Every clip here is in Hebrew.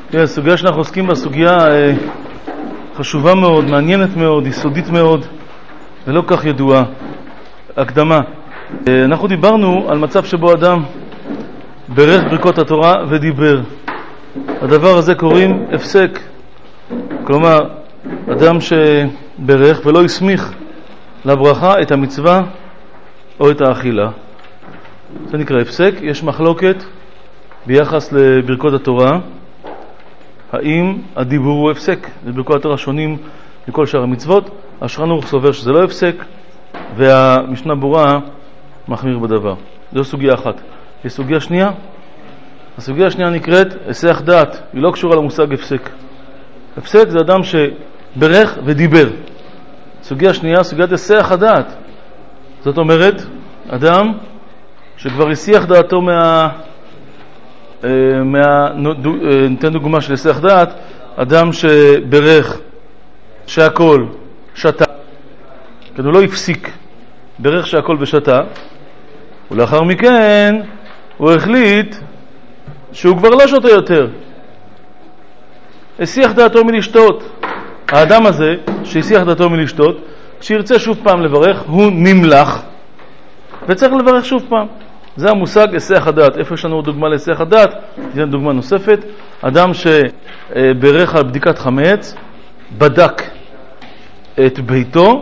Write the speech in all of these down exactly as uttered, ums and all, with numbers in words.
תראה, הסוגיה שאנחנו עוסקים בה, סוגיה אה, חשובה מאוד, מעניינת מאוד, יסודית מאוד, ולא כך ידועה. הקדמה. אה, אנחנו דיברנו על מצב שבו אדם ברך ברכות התורה ודיבר. הדבר הזה קוראים הפסק. כלומר, אדם שברך ולא הסמיך לברכה את המצווה או את האכילה. זה נקרא הפסק. יש מחלוקת ביחס לברכות התורה. האם הדיבור הוא הפסק? ברכות התורה שונים מכל שאר המצוות. השולחן ערוך סובר שזה לא הפסק, והמשנה ברורה מחמיר בדבר. זו סוגיה אחת. יש סוגיה שנייה. הסוגיה השנייה נקראת היסח דעת. היא לא קשורה למושג הפסק. הפסק זה אדם שברך ודיבר. סוגיה שנייה, סוגיית היסח הדעת. זאת אומרת, אדם שכבר הסיח דעתו מה... מה... ניתן דוגמה של היסח דעת, אדם שברך שהכל שתה, כן, הוא לא הפסיק, ברך שהכל ושתה, ולאחר מכן הוא החליט שהוא כבר לא שותה יותר, הסיח דעתו מלשתות. האדם הזה שהסיח דעתו מלשתות, כשירצה שוב פעם לברך הוא נמלח וצריך לברך שוב פעם. זה המושג היסח הדעת. איפה יש לנו דוגמה להיסח הדעת? זו דוגמה נוספת. אדם שברך על בדיקת חמץ, בדק את ביתו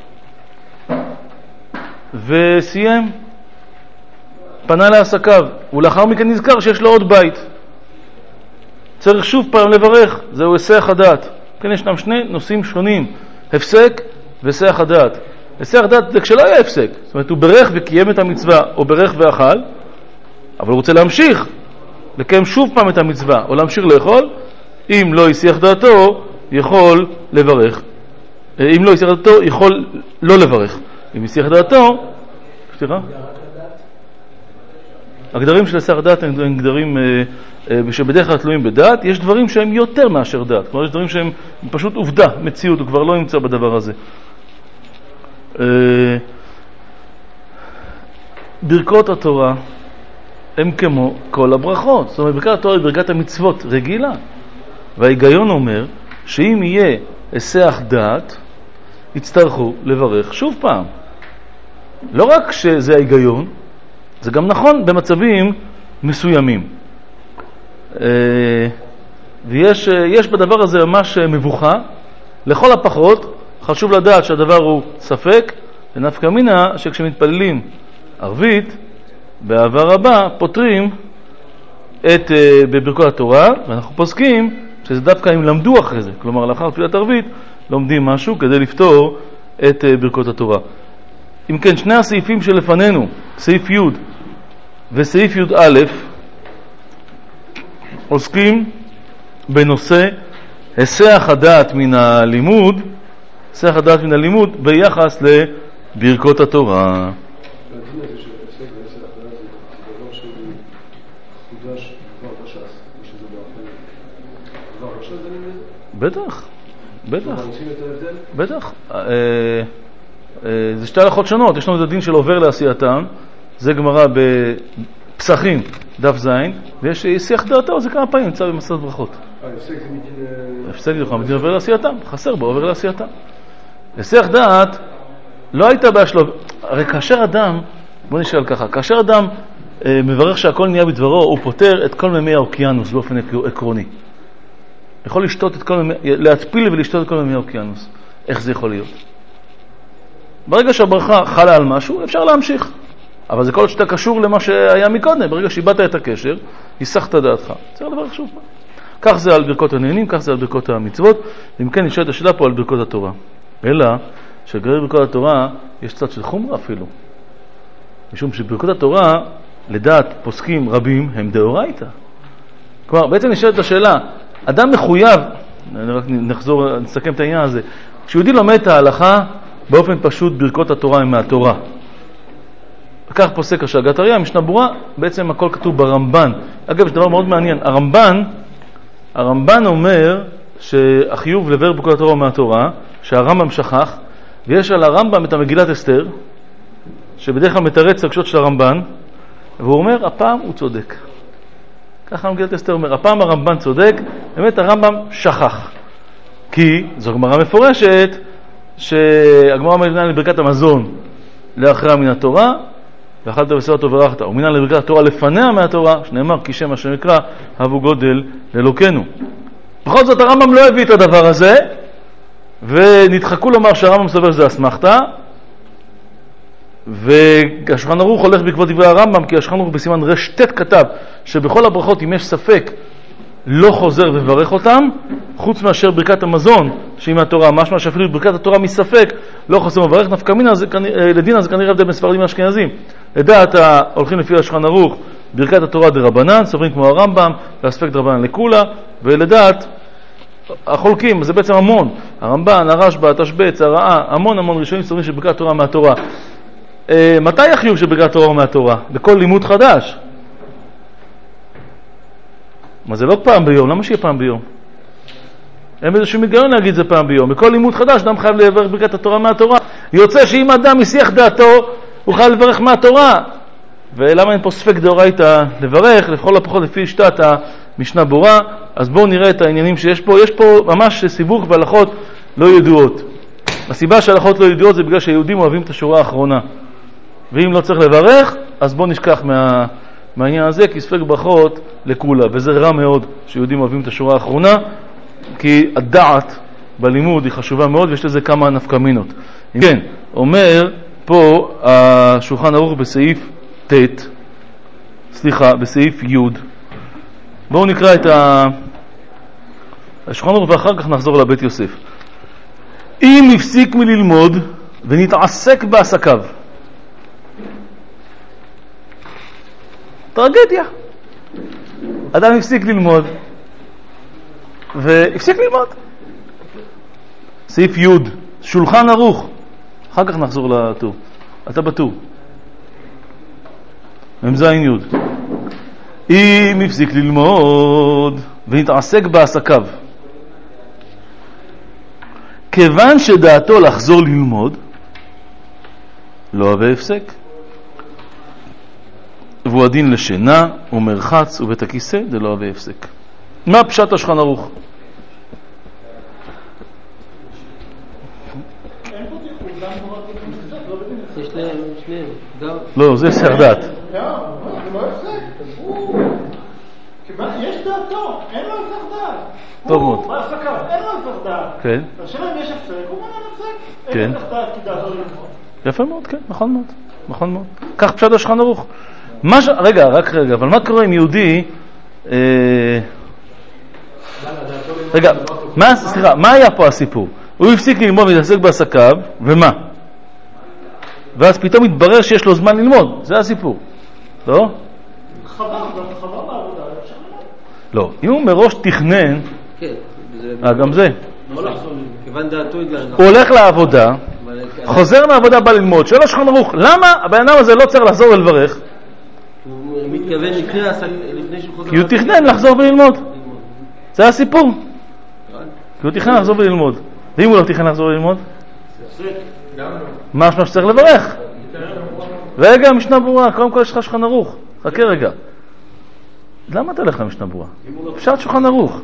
וסיים, פנה לעסקיו, ולאחר מכן נזכר שיש לו עוד בית, צריך שוב פעם לברך. זהו היסח הדעת. כן, ישנם שני נושאים שונים, הפסק והיסח הדעת. היסח הדעת זה כשלא היה הפסק, זאת אומרת הוא ברך וקיים את המצווה או ברך ואכל, אבל הוא רוצה להמשיך לקיים שוב פעם את המצווה או להמשיך לאכול. אם לא הסיח דעתו יכול לברך, אם לא הסיח דעתו יכול לא לברך. אם הסיח דעתו, סליחה? הגדרים של היסח דעת הם גדרים שבדרך כלל תלויים בדעת. יש דברים שהם יותר מאשר דעת, כלומר יש דברים שהם פשוט עובדה, מציאות, הוא כבר לא נמצא בדבר הזה. ברכות התורה הם כמו כל הברכות. זאת אומרת, ברכת התורה היא ברכת המצוות רגילה, וההיגיון אומר שאם יהיה היסח דעת יצטרכו לברך שוב פעם. לא רק שזה ההיגיון, זה גם נכון במצבים מסוימים. ויש יש בדבר הזה ממש מבוכה. לכל הפחות חשוב לדעת שהדבר הוא ספק, ונפקא מינה שכשמתפללים ערבית באהבה רבה פותרים את בברכות התורה, ואנחנו פוסקים שזה דווקא אם למדו אחרי זה, כלומר לאחר תפילת ערבית לומדים משהו כדי לפתור את ברכות התורה. אם כן, שני הסעיפים שלפנינו, סעיף י' וסעיף י' א', עוסקים בנושא היסח הדעת מן הלימוד, היסח הדעת מן הלימוד ביחס לברכות התורה. בטח, בטח, בטח. זה שתי הלכות שונות. יש לנו את הדין של עובר לעשייתם, זה גמרא בפסחים דף זין, ויש היסח דעתו, זה כמה פעמים נמצא במסכת ברכות. הפסק זה מדין עובר לעשייתם, חסר בו עובר לעשייתם. היסח דעת לא הייתה בהשלב. הרי כאשר אדם, בוא נשאל ככה, כאשר אדם אה, מברך שהכל נהיה בדברו, הוא פותר את כל מימי האוקיינוס באופן עקרוני. יכול לשתות את כל מימי, להתפיל ולשתות את כל מימי האוקיינוס. איך זה יכול להיות? ברגע שהברכה חלה על משהו, אפשר להמשיך. אבל זה כל עוד שאתה קשור למה שהיה מקודם. ברגע שאיבדת את הקשר, היסחת דעתך. צריך לברך שוב פעם. כך זה על ברכות הנהנים, כך זה על ברכות המצוות. אם כן, נשאלת השאלה פה על ברכות התורה. אלא שגרי ברכות התורה יש צד של חומרה אפילו. משום שברכות התורה, לדעת פוסקים רבים, הם דאורייתא. כלומר, בעצם נשאלת השאלה, אדם מחויב, אני רק נחזור, נסכם את העניין הזה, כשיהודי לומד את ההלכה, באופן פשוט ברכות התורה הם מהתורה. וכך פוסק השגת אריה, משנה ברורה, בעצם הכל כתוב ברמב"ן. אגב, יש דבר מאוד מעניין. הרמב"ן, הרמב"ן אומר שהחיוב לבר ברכות התורה מהתורה, שהרמב"ם שכח, ויש על הרמב"ם את המגילת אסתר, שבדרך כלל מתרץ רגשות של הרמב"ן, והוא אומר, הפעם הוא צודק. ככה מגילת אסתר אומר. הפעם הרמב"ן צודק, באמת הרמב"ם שכח. כי זו גמרא מפורשת, שהגמרא מבינה לברכת המזון לאחריה מן התורה, ואכלת ושבעת וברכת, ומינה לברכת התורה לפניה מהתורה, שנאמר כי שם השם יקרא הבו גודל לאלוקינו. בכל זאת הרמב"ם לא הביא את הדבר הזה, ונדחקו לומר שהרמב"ם סובר שזה אסמכתה, והשולחן ערוך הולך בעקבות דברי הרמב"ם, כי השולחן ערוך בסימן רש תת כתב שבכל הברכות אם יש ספק לא חוזר וברך אותם, חוץ מאשר ברכת המזון שהיא מהתורה, משמע שאפילו ברכת התורה מספק לא חוזר וברך. נפקא מינה לדין הזה כנראה הבדל בין ספרדים לאשכנזים. לדעת הולכים לפי השולחן ערוך ברכת התורה דרבנן, סוברים כמו הרמב"ם, והספק דרבנן לכולה, ולדעת החולקים, זה בעצם המון, הרמב"ן, הרשב"א, התשבץ, הרעה, המון המון ראשונים סוברים שברכת התורה מהתורה. אה, מתי החיוב של ברכת התורה מהתורה? בכל לימוד חדש. מה זה לא פעם ביום? למה שיהיה פעם ביום? אין איזשהו היגיון להגיד זה פעם ביום. בכל לימוד חדש אדם חייב לברך ברכת התורה מהתורה. יוצא שאם אדם יסיח דעתו הוא חייב לברך מהתורה. ולמה אין פה ספק דאורייתא לברך? לכל הפחות לפי שיטת המשנה ברורה. אז בואו נראה את העניינים שיש פה. יש פה ממש סיבוך והלכות לא ידועות. הסיבה שההלכות לא ידועות זה בגלל שהיהודים אוהבים את השורה האחרונה. ואם לא צריך לברך, אז בואו נשכח מה... מהעניין הזה, כי ספק ברכות לכולה, וזה רע מאוד שיהודים אוהבים את השורה האחרונה, כי הדעת בלימוד היא חשובה מאוד, ויש לזה כמה נפקמינות. כן, אומר פה השולחן ערוך בסעיף ט', סליחה, בסעיף י', בואו נקרא את השולחן ערוך ואחר כך נחזור לבית יוסף. אם הפסיק מללמוד ונתעסק בעסקיו, טרגדיה. אדם הפסיק ללמוד והפסיק ללמוד. סעיף י', שולחן ערוך. אחר כך נחזור לטור. אתה בטור. ממזין י'. אם הפסיק ללמוד ונתעסק בעסקיו, כיוון שדעתו לחזור ללמוד, לא הווה הפסק. והוא הדין לשינה ומרחץ ובית הכיסא, זה לא הווה הפסק. מה פשט השולחן ערוך? לא, זה היסח דעת. זה לא הפסק. יש דעתו, אין לו היסח דעת. טוב מאוד. הוא בעסקיו, אין לו היסח דעת. כן. השאלה אם יש הפסק, הוא אומר אין הפסק. כן. אין היסח דעת כי דעתו ללמוד. יפה מאוד, כן, נכון מאוד. נכון מאוד. כך פשט השולחן ערוך. מה ש... רגע, רק רגע, אבל מה קורה עם יהודי... אה... רגע, מה, סליחה, מה היה פה הסיפור? הוא הפסיק ללמוד ולהתעסק בעסקיו, ומה? ואז פתאום התברר שיש לו זמן ללמוד, זה הסיפור. לא? חבר, חבר בעבודה, אפשר ללמוד. לא, אם הוא מראש תכנן... כן. אה, גם זה. כיוון דעתו התגלנה. הוא הולך לעבודה, חוזר מהעבודה בא ללמוד, שואל השולחן ערוך, למה הבן אדם הזה לא צריך לחזור ולברך? הוא מתכוון לפני שהוא חוזר... כי הוא תכנן לחזור וללמוד. זה הסיפור. כי הוא תכנן לחזור וללמוד. ואם הוא לא תכנן לחזור וללמוד? מה משמע שצריך לברך? רגע, משנה ברורה, קודם כל יש לך שולחן ערוך. חכה רגע. למה אתה הולך למשנה ברורה? פשט שולחן ערוך.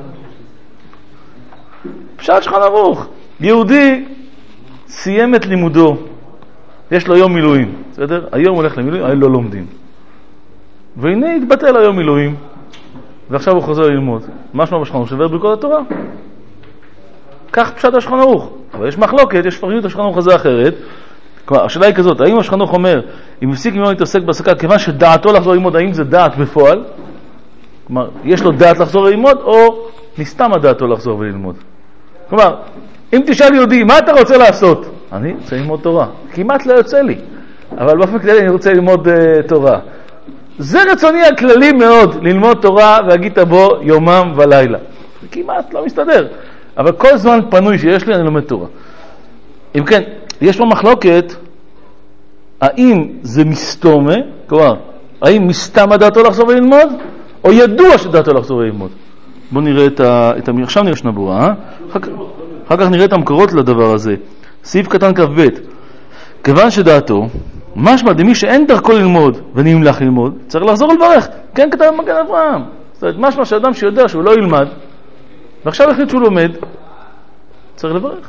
פשט שולחן ערוך. יהודי סיים את לימודו. יש לו יום מילואים. בסדר? היום הוא הולך למילואים, היום לא לומדים. והנה התבטל היום מילואים, ועכשיו הוא חוזר ללמוד. מה שמה בשולחן ערוך? שבר ברכות התורה. כך פשט השולחן ערוך. אבל יש מחלוקת, יש פרשנות השולחן ערוך הזה אחרת. כלומר, השאלה היא כזאת, האם השולחן ערוך אומר, אם הפסיק ללמוד להתעסק בעסקיו, כיוון שדעתו לחזור ללמוד, האם זה דעת בפועל? כלומר, יש לו דעת לחזור ללמוד, או נסתם הדעתו לחזור וללמוד? כלומר, אם תשאל יהודי, מה אתה רוצה לעשות? אני רוצה ללמוד תורה. כמעט לא יוצא לי. אבל באופן כללי אני רוצה ללמוד uh, תורה. זה רצוני הכללי מאוד, ללמוד תורה והגית בו יומם ולילה. זה כמעט לא מסתדר. אבל כל זמן פנוי שיש לי, אני לומד תורה. אם כן, יש פה מחלוקת, האם זה מסתומה, כלומר, האם מסתם דעתו לחזור וללמוד, או ידוע שדעתו לחזור וללמוד? בואו נראה את ה... את ה... עכשיו נראה שנה ברורה, אה? אחר... אחר כך נראה את המקורות לדבר הזה. סעיף קטן כ"ב. כיוון שדעתו, משמע דמי שאין דרכו ללמוד ונמלך ללמוד, צריך לחזור ולברך. כן כתב במגן אברהם. אומרת, משמע שאדם שיודע שהוא לא ילמד, ועכשיו החליט שהוא לומד, צריך לברך.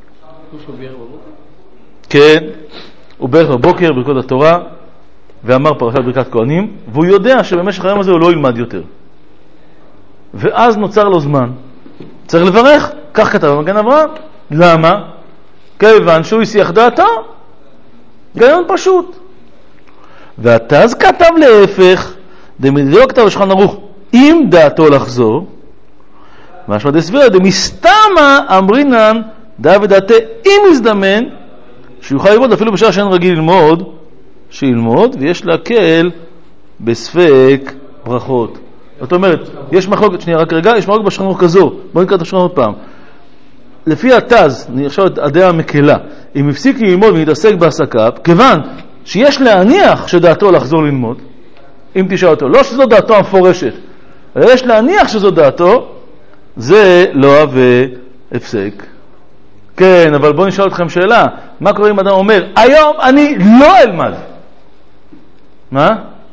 כן, הוא בערך בבוקר, ברכות התורה, ואמר פרשת ברכת כהנים, והוא יודע שבמשך היום הזה הוא לא ילמד יותר. ואז נוצר לו זמן. צריך לברך, כך כתב במגן אברהם. למה? כיוון שהוא הסיח דעתו. היגיון פשוט. והתז כתב להפך, דמדיו כתב בשולחן ערוך, אם דעתו לחזור, משמע דסבירא דמסתמא אמרינן דעה ודעתה אם יזדמן, שיוכל ללמוד אפילו בשעה שאין רגיל ללמוד, שילמוד, ויש להקל בספק ברכות. זאת אומרת, יש מחלוקת, שנייה, רק רגע, יש מחלוקת בשולחן ערוך כזו, בואו נקרא את השולחן עוד פעם. לפי התז, אני עכשיו את הדעה המקלה, אם הפסיק ללמוד ולהתעסק בעסקיו, כיוון שיש להניח שדעתו לחזור ללמוד, אם תשאל אותו, לא שזו דעתו המפורשת, אלא יש להניח שזו דעתו, זה לא הווה הפסק. כן, אבל בואו נשאל אתכם שאלה, מה קורה אם אדם אומר, היום אני לא אלמד? מה?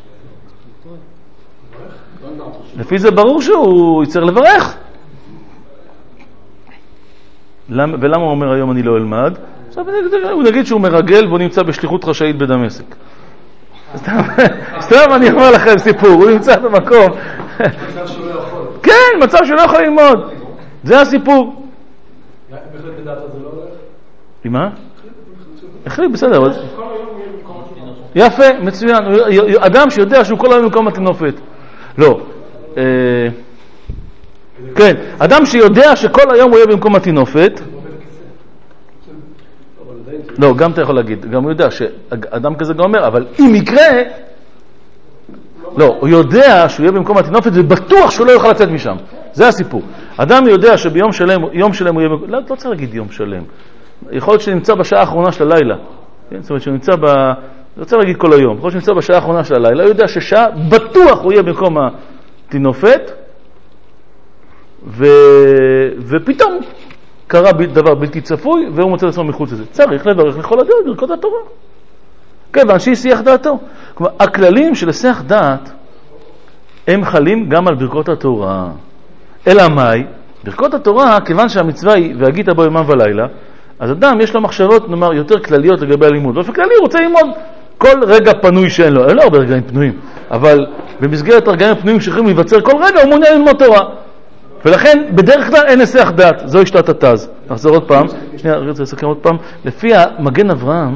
לפי זה ברור שהוא יצטרך לברך. ולמה הוא אומר היום אני לא אלמד? הוא נגיד שהוא מרגל והוא נמצא בשליחות חשאית בדמשק. סתם אני אומר לכם סיפור, הוא נמצא במקום. מצב שהוא לא יכול. כן, מצב שהוא לא יכול ללמוד. זה הסיפור. בהחלט לדעת זה לא הולך? עם מה? החליט, בסדר. יפה, מצוין. אדם שיודע שהוא כל היום במקום התינופת. לא. כן, אדם שיודע שכל היום הוא יהיה במקום התינופת. לא, גם אתה יכול להגיד, גם הוא יודע שאדם כזה גם אומר, אבל אם יקרה, לא, הוא יודע שהוא יהיה במקום התינופת ובטוח שהוא לא יוכל לצאת משם. זה הסיפור. אדם יודע שביום שלם, יום שלם הוא יהיה במקום, לא, לא צריך להגיד יום שלם. יכול להיות שנמצא בשעה האחרונה של הלילה. זאת אומרת, שהוא נמצא ב... לא רוצה להגיד כל היום. יכול להיות שנמצא בשעה האחרונה של הלילה, הוא יודע ששעה בטוח הוא יהיה במקום התינופת, ו... ופתאום קרה דבר בלתי צפוי, והוא מוצא לעצמו מחוץ לזה. צריך לברך לכל הדעות ברכות התורה. כיוון שהסיח דעתו. כלומר, הכללים של הסיח דעת, הם חלים גם על ברכות התורה. אלא מאי? ברכות התורה, כיוון שהמצווה היא, והגית בו יומם ולילה, אז אדם יש לו מחשבות, נאמר, יותר כלליות לגבי הלימוד. באופן כללי הוא רוצה ללמוד כל רגע פנוי שאין לו. אין לו הרבה רגעים פנויים, אבל במסגרת הרגעים פנויים שיכולים להיווצר כל רגע, הוא מעוניין ללמוד תורה. ולכן בדרך כלל אין היסח דעת, זו שיטת התז. נחזור עוד פעם, שנייה, אני רוצה לסכם עוד פעם. לפי המגן אברהם,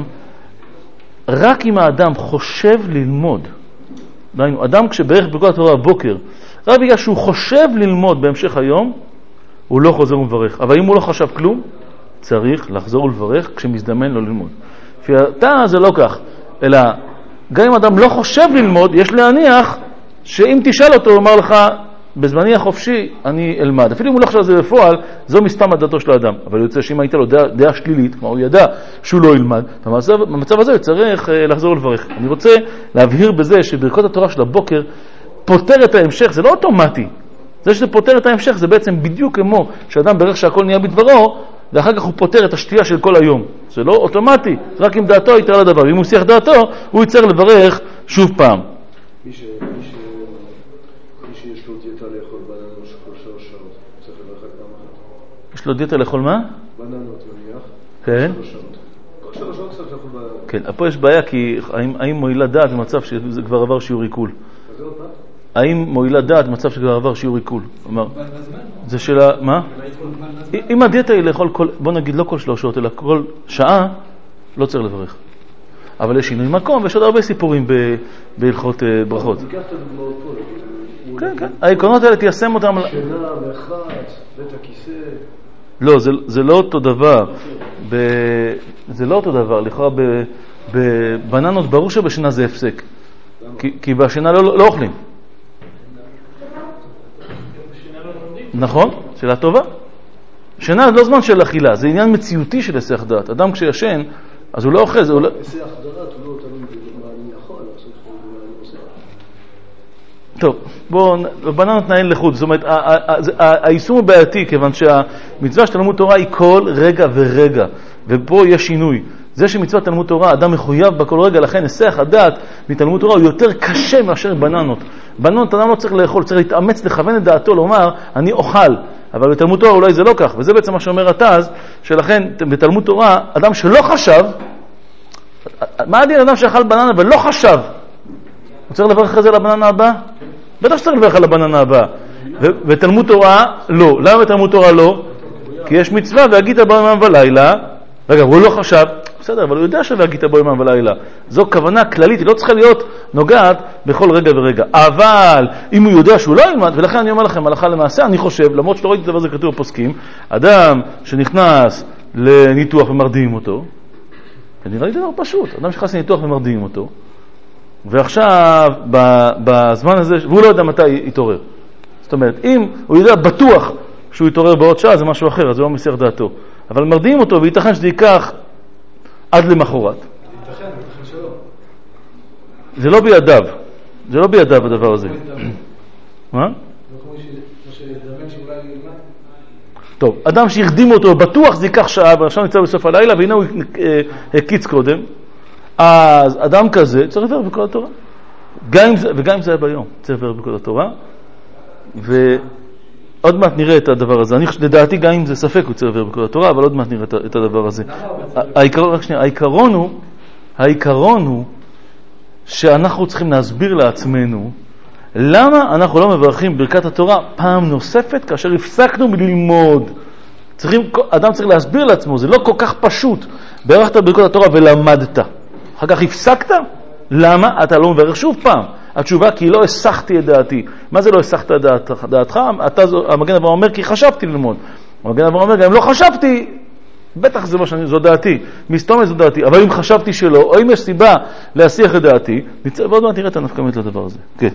רק אם האדם חושב ללמוד, דיינו, אדם כשבערך ברכות התורה הבוקר, רק בגלל שהוא חושב ללמוד בהמשך היום, הוא לא חוזר ומברך. אבל אם הוא לא חשב כלום, צריך לחזור ולברך כשמזדמן לו ללמוד. לפי התז זה לא כך, אלא גם אם אדם לא חושב ללמוד, יש להניח שאם תשאל אותו, הוא אומר לך, בזמני החופשי אני אלמד. אפילו אם הוא לא חשב על זה בפועל, זו מסתם הדעתו של האדם. אבל יוצא שאם הייתה לו דעה, דעה שלילית, כלומר הוא ידע שהוא לא ילמד, במצב, במצב הזה הוא צריך לחזור ולברך. אני רוצה להבהיר בזה שברכות התורה של הבוקר פותר את ההמשך, זה לא אוטומטי. זה שזה פותר את ההמשך, זה בעצם בדיוק כמו שאדם ברך שהכל נהיה בדברו, ואחר כך הוא פותר את השתייה של כל היום. זה לא אוטומטי, זה רק אם דעתו יתר לדבר. אם הוא שיח דעתו, הוא יצטרך לברך שוב פעם. מי ש... מי ש... מי שיש לו דיאטה לאכול בננות כל שלוש שעות, צריך לברך פעם אחת. יש לו דיאטה לאכול מה? בננות נניח. כן. שלוש שעות. כל שלוש שעות צריך לאכול בננות. כן, פה יש בעיה, כי האם, האם מועילה דעת במצב שזה כבר עבר שיעור עיכול? אז זה עוד פעם? האם מועילה דעת במצב שכבר עבר שיעור עיכול? כלומר, זה שאלה, מה? אם הדיאטה היא לאכול כל, בוא נגיד לא כל שלוש שעות, אלא כל שעה, לא צריך לברך. אבל יש שינוי מקום, ויש עוד הרבה סיפורים בהלכות ברכות. תיקח את הדוגמאות פה. כן, כן. העקרונות האלה תיישם אותם. שינה, מרחץ, בית הכיסא. לא, זה, זה לא אותו דבר. ב, זה לא אותו דבר. לכאורה בבננות ברור שבשינה זה הפסק. כי, כי בשינה לא, לא אוכלים. נכון? שאלה טובה. שינה זה לא זמן של אכילה, זה עניין מציאותי של היסח דעת. אדם כשישן, אז הוא לא אוכל, זה הוא לא... היסח דעת הוא לא תלוי במה אני יכול לעשות ומה אני עושה. טוב, בואו, בננות נעין לחוד. זאת אומרת, היישום הוא בעייתי, כיוון שהמצווה של תלמוד תורה היא כל רגע ורגע, ופה יש שינוי. זה שמצוות תלמוד תורה, אדם מחויב בכל רגע, לכן היסח הדעת מתלמוד תורה הוא יותר קשה מאשר בננות. בנות, אדם לא צריך לאכול, צריך להתאמץ, לכוון את דעתו, לומר, אני אוכל. אבל בתלמוד תורה אולי זה לא כך, וזה בעצם מה שאומר התז, שלכן בתלמוד תורה, אדם שלא חשב, מה הדין אדם שאכל בננה ולא חשב? הוא צריך לברך אחרי זה לבננה הבאה? בטח שצריך לברך על הבננה הבאה. ותלמוד תורה לא. למה בתלמוד תורה לא? כי יש מצווה והגית בו יומם ולילה. רגע, הוא לא חשב, בסדר, אבל הוא יודע שהגית בו יומם ולילה. זו כוונה כללית, היא לא צריכה להיות נוגעת בכל רגע ורגע. אבל אם הוא יודע שהוא לא ילמד, ולכן אני אומר לכם, הלכה למעשה, אני חושב, למרות שלא ראיתי את דבר זה כתוב בפוסקים, אדם שנכנס לניתוח ומרדיעים אותו, נראה לי דבר פשוט, אדם שנכנס לניתוח ומרדיעים אותו, ועכשיו, בזמן הזה, והוא לא יודע מתי יתעורר. זאת אומרת, אם הוא יודע בטוח שהוא יתעורר בעוד שעה, זה משהו אחר, אז זה לא מסיח דעתו. אבל מרדיעים אותו, וייתכן שזה ייקח עד למחרת. ייתכן, ייתכן שלא. זה לא בידיו. זה לא בידיו הדבר הזה. מה? לא כמו שדרמן שאולי ילמד. טוב, אדם שהרדים אותו, בטוח זה ייקח שעה, ועכשיו נצא בסוף הלילה, והנה הוא הקיץ קודם. אז אדם כזה צריך לברך בכל התורה. גם זה, וגם אם זה היה ביום, צריך לברך בכל התורה. ועוד מעט נראה את הדבר הזה. אני לדעתי גם אם זה ספק הוא צריך לברך בכל התורה, אבל עוד מעט נראה את הדבר הזה. העיקרון, רק שנייה, העיקרון הוא, העיקרון הוא שאנחנו צריכים להסביר לעצמנו למה אנחנו לא מברכים ברכת התורה פעם נוספת כאשר הפסקנו מללמוד. צריכים, אדם צריך להסביר לעצמו, זה לא כל כך פשוט. ברכת ברכת התורה ולמדת. אחר כך הפסקת? למה? אתה לא מברך שוב פעם. התשובה כי לא הסחתי את דעתי. מה זה לא הסחת את דעתך? דעתך? אתה, המגן אברהם אומר כי חשבתי ללמוד. המגן אברהם אומר גם אם לא חשבתי, בטח זה מה שאני, זו דעתי. מסתום זו דעתי. אבל אם חשבתי שלא, או אם יש סיבה להסיח את דעתי, ועוד מעט נראה את הנפקמית לדבר הזה. כן.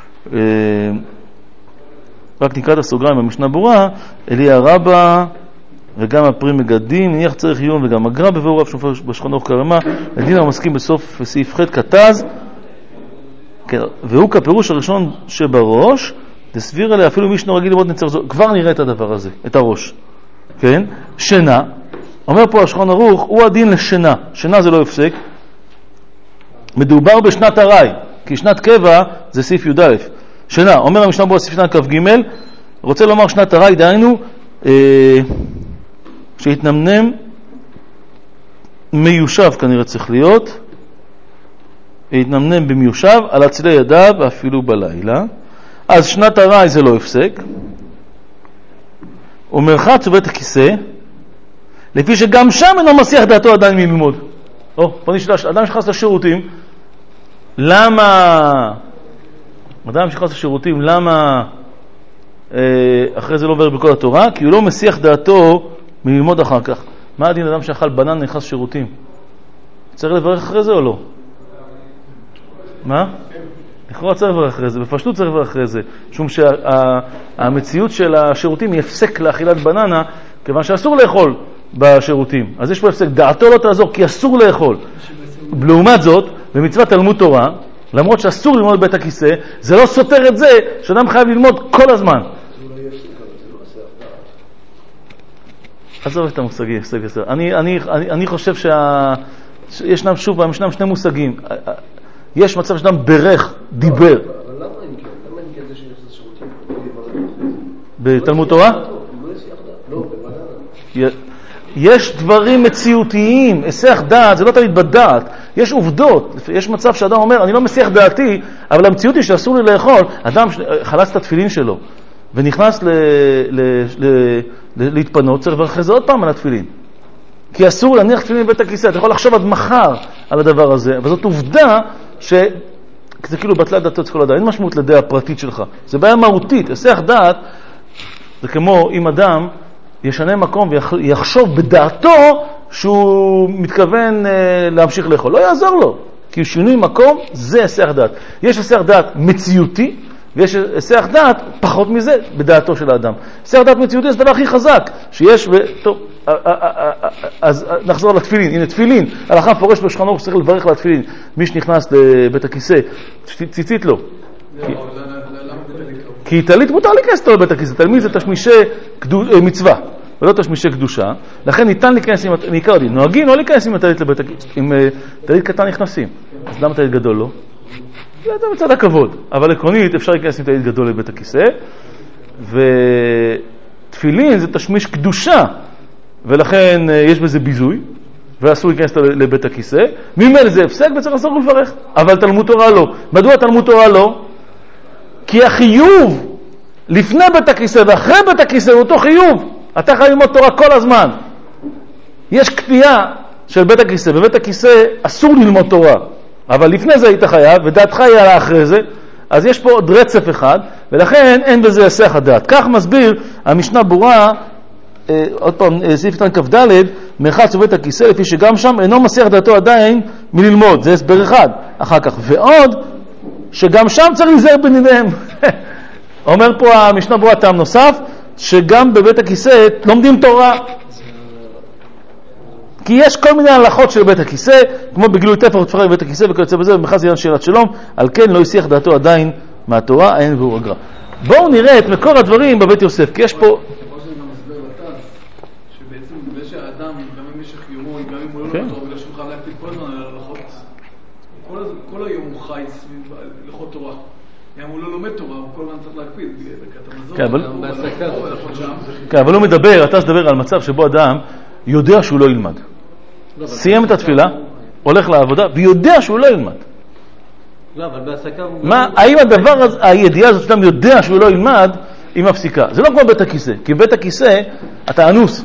רק נקרא את הסוגריים במשנה ברורה, אליה רבה וגם הפרי מגדים, נניח צריך עיון וגם הגר"א בביאור רב שמפרש בשולחן ערוך כרמה, לדין המסכים בסוף סעיף ח' כתז, כן, והוא כפירוש הראשון שבראש, דסביר עליה אפילו מישנו רגיל ללמוד נצטרך זו, כבר נראה את הדבר הזה, את הראש, כן? שינה, אומר פה השולחן ערוך, הוא הדין לשינה, שינה זה לא הפסק, מדובר בשנת הרי, כי שנת קבע זה סעיף י"א. שינה, אומר המשנה ברורה סעיף כ"ג, רוצה לומר שנת הרי, דהיינו, אה, שהתנמנם מיושב כנראה צריך להיות, התנמנם במיושב על אצילי ידיו ואפילו בלילה. אז שנת הרי זה לא הפסק. ומרחץ ובית הכיסא, לפי שגם שם אינו מסיח דעתו עדיין מללמוד. או, פה נשאלה, אדם שחס לשירותים, למה, אדם שחס לשירותים, למה אה, אחרי זה לא עובר בכל התורה? כי הוא לא מסיח דעתו מללמוד אחר כך. מה הדין אדם שאכל בנן נכנס שירותים? צריך לברך אחרי זה או לא? מה? לכאורה צריך לברך אחרי זה, בפשטות צריך לברך אחרי זה, משום שהמציאות של השירותים היא הפסק לאכילת בננה, כיוון שאסור לאכול בשירותים. אז יש פה הפסק, דעתו לא תעזור, כי אסור לאכול. לעומת זאת, במצוות תלמוד תורה, למרות שאסור ללמוד בית הכיסא, זה לא סותר את זה שאדם חייב ללמוד כל הזמן. עזוב את המושגים, הפסק בסדר. אני, אני, אני, אני חושב שישנם שוב פעם, ישנם שני מושגים. יש מצב שאדם ברך, דיבר. אבל למה אין כן? למה אין כן זה שנכנס לשירותים? בתלמוד תורה? לא, בבננה. יש דברים מציאותיים, היסח דעת, זה לא תמיד בדעת. יש עובדות, יש מצב שאדם אומר, אני לא מסיח דעתי, אבל המציאות היא שאסור לי לאכול. אדם חלץ את התפילין שלו, ונכנס ל, ל, ל, ל, להתפנות, צריך לברך אחרי זה עוד פעם על התפילין. כי אסור להניח תפילין בבית הכיסא. אתה יכול לחשוב עד מחר על הדבר הזה, אבל זאת עובדה שזה כאילו בטלה דעתו את כל הדעת. אין משמעות לדעה הפרטית שלך. זה בעיה מהותית. היסח דעת זה כמו אם אדם ישנה מקום ויחשוב בדעתו שהוא מתכוון להמשיך לאכול. לא יעזור לו. כי שינוי מקום זה היסח דעת. יש היסח דעת מציאותי, ויש היסח דעת פחות מזה בדעתו של האדם. היסח דעת מציאותי זה הדבר הכי חזק שיש, וטוב, אז נחזור לתפילין. הנה תפילין, הלכה פורש בשולחן ערוך שצריך לברך לתפילין. מי שנכנס לבית הכיסא, ציצית לו. כי טלית מותר להיכנס לו לבית הכיסא. תלמיד זה תשמישי מצווה, ולא תשמישי קדושה. לכן ניתן להיכנס עם, מעיקר דין, נוהגים לא להיכנס עם טלית לבית הכיסא. עם טלית קטן נכנסים. אז למה טלית גדול לא? זה מצד הכבוד, אבל עקרונית אפשר להיכנס עם תענית גדול לבית הכיסא, ותפילין זה תשמיש קדושה, ולכן יש בזה ביזוי, ואסור להיכנס לבית הכיסא, ממילא זה הפסק וצריך לעשות ולברך, אבל תלמוד תורה לא. מדוע תלמוד תורה לא? כי החיוב לפני בית הכיסא ואחרי בית הכיסא הוא אותו חיוב. אתה חייב ללמוד תורה כל הזמן. יש כפייה של בית הכיסא, בבית הכיסא אסור ללמוד תורה, אבל לפני זה היית חייב, ודעתך היא עלה אחרי זה, אז יש פה עוד רצף אחד, ולכן אין בזה היסח הדעת. כך מסביר המשנה ברורה, אה, עוד פעם, סעיף קטן כ"ד, מרחץ בבית הכיסא, לפי שגם שם אינו מסיח דעתו עדיין מללמוד, זה הסבר אחד. אחר כך, ועוד, שגם שם צריך להיזהר בניניהם. אומר פה המשנה ברורה טעם נוסף, שגם בבית הכיסא לומדים תורה. כי יש כל מיני הלכות של בית הכיסא, כמו בגילוי טפח ותפארה בבית הכיסא וכיוצא בזה, ומחז עניין שאלת שלום, על כן לא יסיח דעתו עדיין מהתורה, אין והוא אגרע. בואו נראה את מקור הדברים בבית יוסף, כי יש פה... כמו שזה גם מסבר לתז, שבעצם זה שהאדם, גם אם יש חיומו, גם אם הוא לא לא טוב, בגלל שהוא חייב להקפיד כל הזמן על הלכות, כל היום הוא חי סביב הלכות תורה. גם הוא לא לומד תורה, הוא כל הזמן צריך להקפיד, בקטע מזור, כן, אבל הוא מדבר, אתה תדבר על מצב שבו אדם יודע שהוא לא ילמד. סיים את התפילה, הולך לעבודה, ויודע שהוא לא ילמד. לא, אבל בהסקה הוא... מה, האם הדבר הזה, הידיעה הזאת שאתה יודע שהוא לא ילמד, היא מפסיקה? זה לא כמו בית הכיסא, כי בית הכיסא אתה אנוס.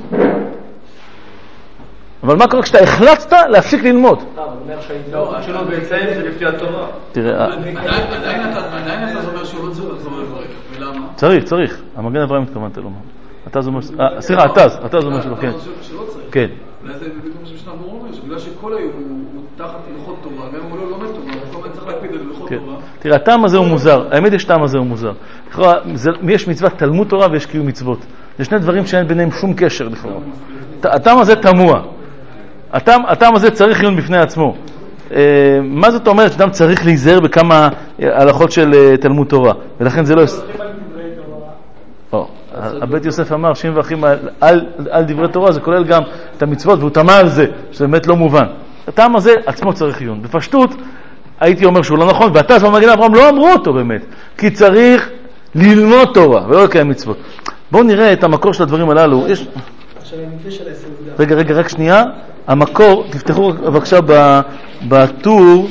אבל מה קורה כשאתה החלטת להפסיק ללמוד? לא, שלא בעצם זה לפי התורה. תראה... עדיין אתה אומר שהוא לא צריך לחזור לברך, ולמה? צריך, צריך. המגן אברהם התכוונת לומר. אתה זומר... סליחה, אתה, אתה זומר שלו, כן. שלא צריך. כן. אולי זה בדיוק מה שמשנה ברור אומר, שבגלל שכל היום הוא תחת הלכות תורה, גם אם הוא לא לומד תורה, הוא כל הזמן צריך להקפיד על הלכות תורה. תראה, הטעם הזה הוא מוזר. האמת יש טעם הזה הוא מוזר. יש מצוות תלמוד תורה ויש קיום מצוות. זה שני דברים שאין ביניהם שום קשר לכאורה. הטעם הזה תמוה. הטעם הזה צריך עיון בפני עצמו. מה זאת אומרת שאדם צריך להיזהר בכמה הלכות של תלמוד תורה, ולכן זה לא... הבית יוסף אמר שאים ואחים על דברי תורה, זה כולל גם את המצוות, והוא תמה על זה, שזה באמת לא מובן. הטעם הזה עצמו צריך עיון. בפשטות הייתי אומר שהוא לא נכון, ואתה במגן אברהם לא אמרו אותו באמת, כי צריך ללמוד תורה ולא לקיים מצוות. בואו נראה את המקור של הדברים הללו. רגע, רגע, רק שנייה. המקור, תפתחו בבקשה בטור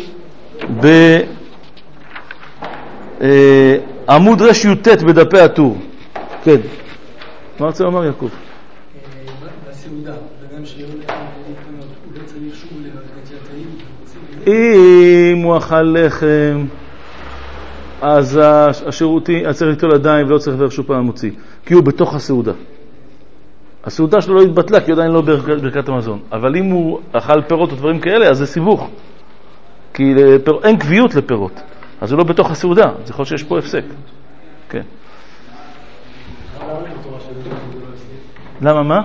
בעמוד רש י"ט בדפי הטור. כן. מה רוצה לומר יעקב? בסעודה, וגם שיהיה הוא לא צריך שוב לבקת אם הוא אכל לחם, אז השירותי צריך ליטול ידיים ולא צריך לברך שוב פעם מוציא, כי הוא בתוך הסעודה. הסעודה שלו לא התבטלה, כי עדיין לא ברכת המזון. אבל אם הוא אכל פירות או דברים כאלה, אז זה סיבוך. כי לפיר... אין קביעות לפירות. אז הוא לא בתוך הסעודה. זה יכול שיש פה הפסק. כן. למה מה?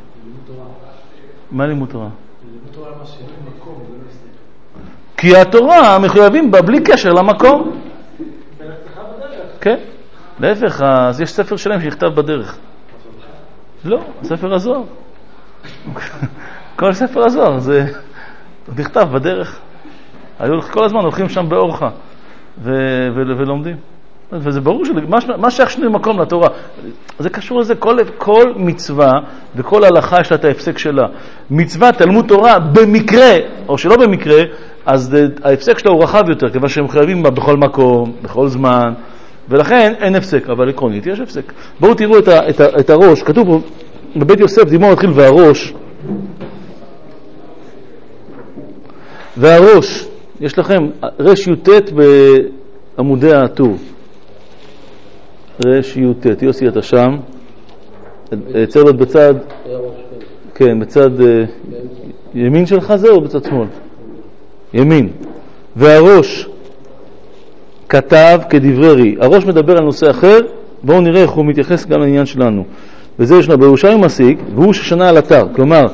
מה לימוד תורה? כי התורה מחויבים בה בלי קשר למקום. כן. להפך, אז יש ספר שלם שנכתב בדרך. לא, ספר הזוהר. כל ספר הזוהר זה נכתב בדרך. היו כל הזמן הולכים שם באורחה ו- ו- ולומדים. וזה ברור שמה שייך מקום לתורה. זה קשור לזה, כל, כל מצווה וכל הלכה יש לה את ההפסק שלה. מצווה, תלמוד תורה, במקרה, או שלא במקרה, אז ההפסק שלה הוא רחב יותר, כיוון שהם חייבים בה בכל מקום, בכל זמן, ולכן אין הפסק, אבל עקרונית יש הפסק. בואו תראו את, ה, את, ה, את הראש, כתוב פה, בבית יוסף דימור התחיל והראש, והראש, יש לכם רש י"ט בעמודי הטור. רש י"ט, יוסי אתה שם, צריך להיות בצד, כן, בצד ימין שלך זה או בצד שמאל? ימין. והראש כתב כדברי, הראש מדבר על נושא אחר, בואו נראה איך הוא מתייחס גם לעניין שלנו. וזה ישנו בירושלים מסיק, והוא ששנה על אתר, כלומר,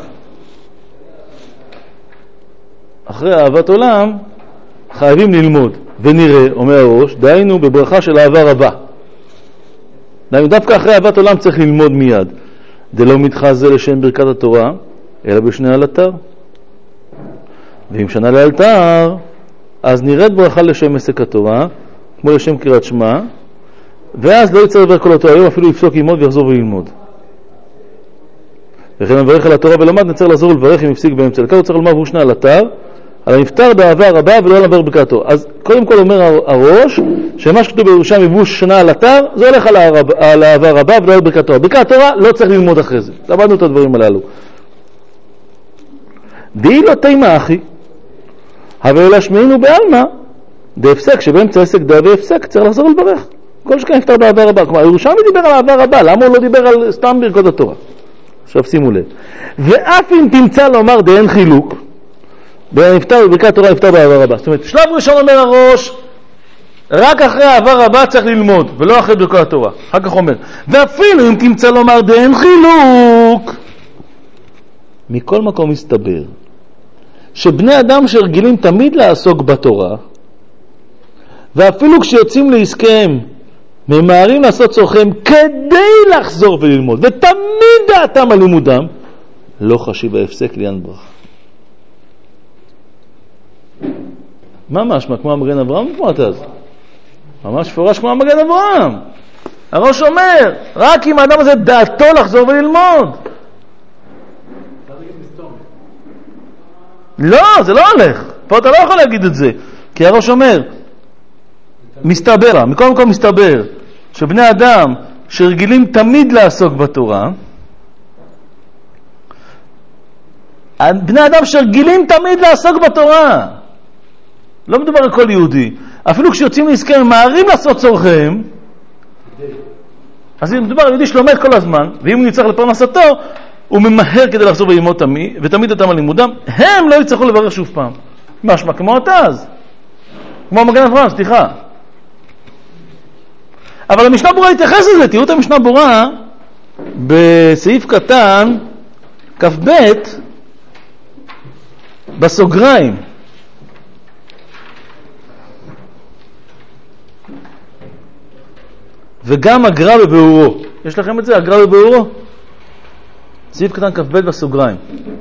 אחרי אהבת עולם, חייבים ללמוד, ונראה, אומר הראש, דהיינו בברכה של אהבה רבה. דהיינו, דווקא אחרי אהבת עולם צריך ללמוד מיד. דלא מתחזה לשם ברכת התורה, אלא בשני על אתר. ואם שנה לאלתר, אז נראית ברכה לשם עסק התורה, כמו לשם קריאת שמע, ואז לא יצטרך לדבר כל אותו היום, אפילו יפסוק ללמוד ויחזור וללמוד. וכן מברך על התורה ולמד, נצטרך לחזור ולברך אם יפסיק באמצע. לכך הוא צריך לומר והוא שנה על אתר, על הנפטר באהבה רבה ולא על עבר ברכתו. אז קודם כל אומר הראש, שמה שכתוב בירושלים והוא שנה על אתר, זה הולך על, הרב, על האהבה רבה ולא על ברכתו. ברכת התורה לא צריך ללמוד אחרי זה. למדנו את הדברים הללו. די לא תימה אחי, אבל להשמיענו בעלמא, דהפסק שבאמצע עסק דה והפסק, צריך לחזור ולברך. כל שכן נפטר באהבה רבה. כלומר, ירושלמי דיבר על אהבה רבה, למה הוא לא דיבר על סתם ברכות התורה? עכשיו שימו לב. ואף אם תמצא לומר די אין חילוק, בנפטר בברכת התורה נפטר באהבה רבה. זאת אומרת, שלב ראשון אומר הראש, רק אחרי אהבה רבה צריך ללמוד, ולא אחרי ברכות התורה. אחר כך אומר, ואפילו אם תמצא לומר די אין חילוק, מכל מקום מסתבר, שבני אדם שרגילים תמיד לעסוק בתורה, ואפילו כשיוצאים להסכם, ממהרים לעשות צורכם כדי לחזור וללמוד, ותמיד דעתם על לימודם, לא חשיב ההפסק לעניין ברכה. מה משמע? כמו המגן אברהם? כמו אתה אז? ממש פורש כמו המגן אברהם. הראש אומר, רק אם האדם הזה דעתו לחזור וללמוד. לא, זה לא הולך. פה אתה לא יכול להגיד את זה. כי הראש אומר, מסתבר, מכל מקום מסתבר, שבני אדם שרגילים תמיד לעסוק בתורה, בני אדם שרגילים תמיד לעסוק בתורה, לא מדובר על כל יהודי, אפילו כשיוצאים להסכם, ממהרים לעשות צורכם, אז מדובר על יהודי שלומד כל הזמן, ואם הוא נצטרך לפרנסתו, הוא ממהר כדי לחזור וללמוד תמיד, ותמיד אותם על לימודם, הם לא יצטרכו לברך שוב פעם. משמע כמו אתה אז, כמו מגן אברהם, סליחה. אבל המשנה ברורה התייחס לזה, תראו את המשנה ברורה בסעיף קטן כ"ב בסוגריים. וגם הגר"א בביאורו. יש לכם את זה? הגר"א בביאורו? סעיף קטן כ"ב בסוגריים.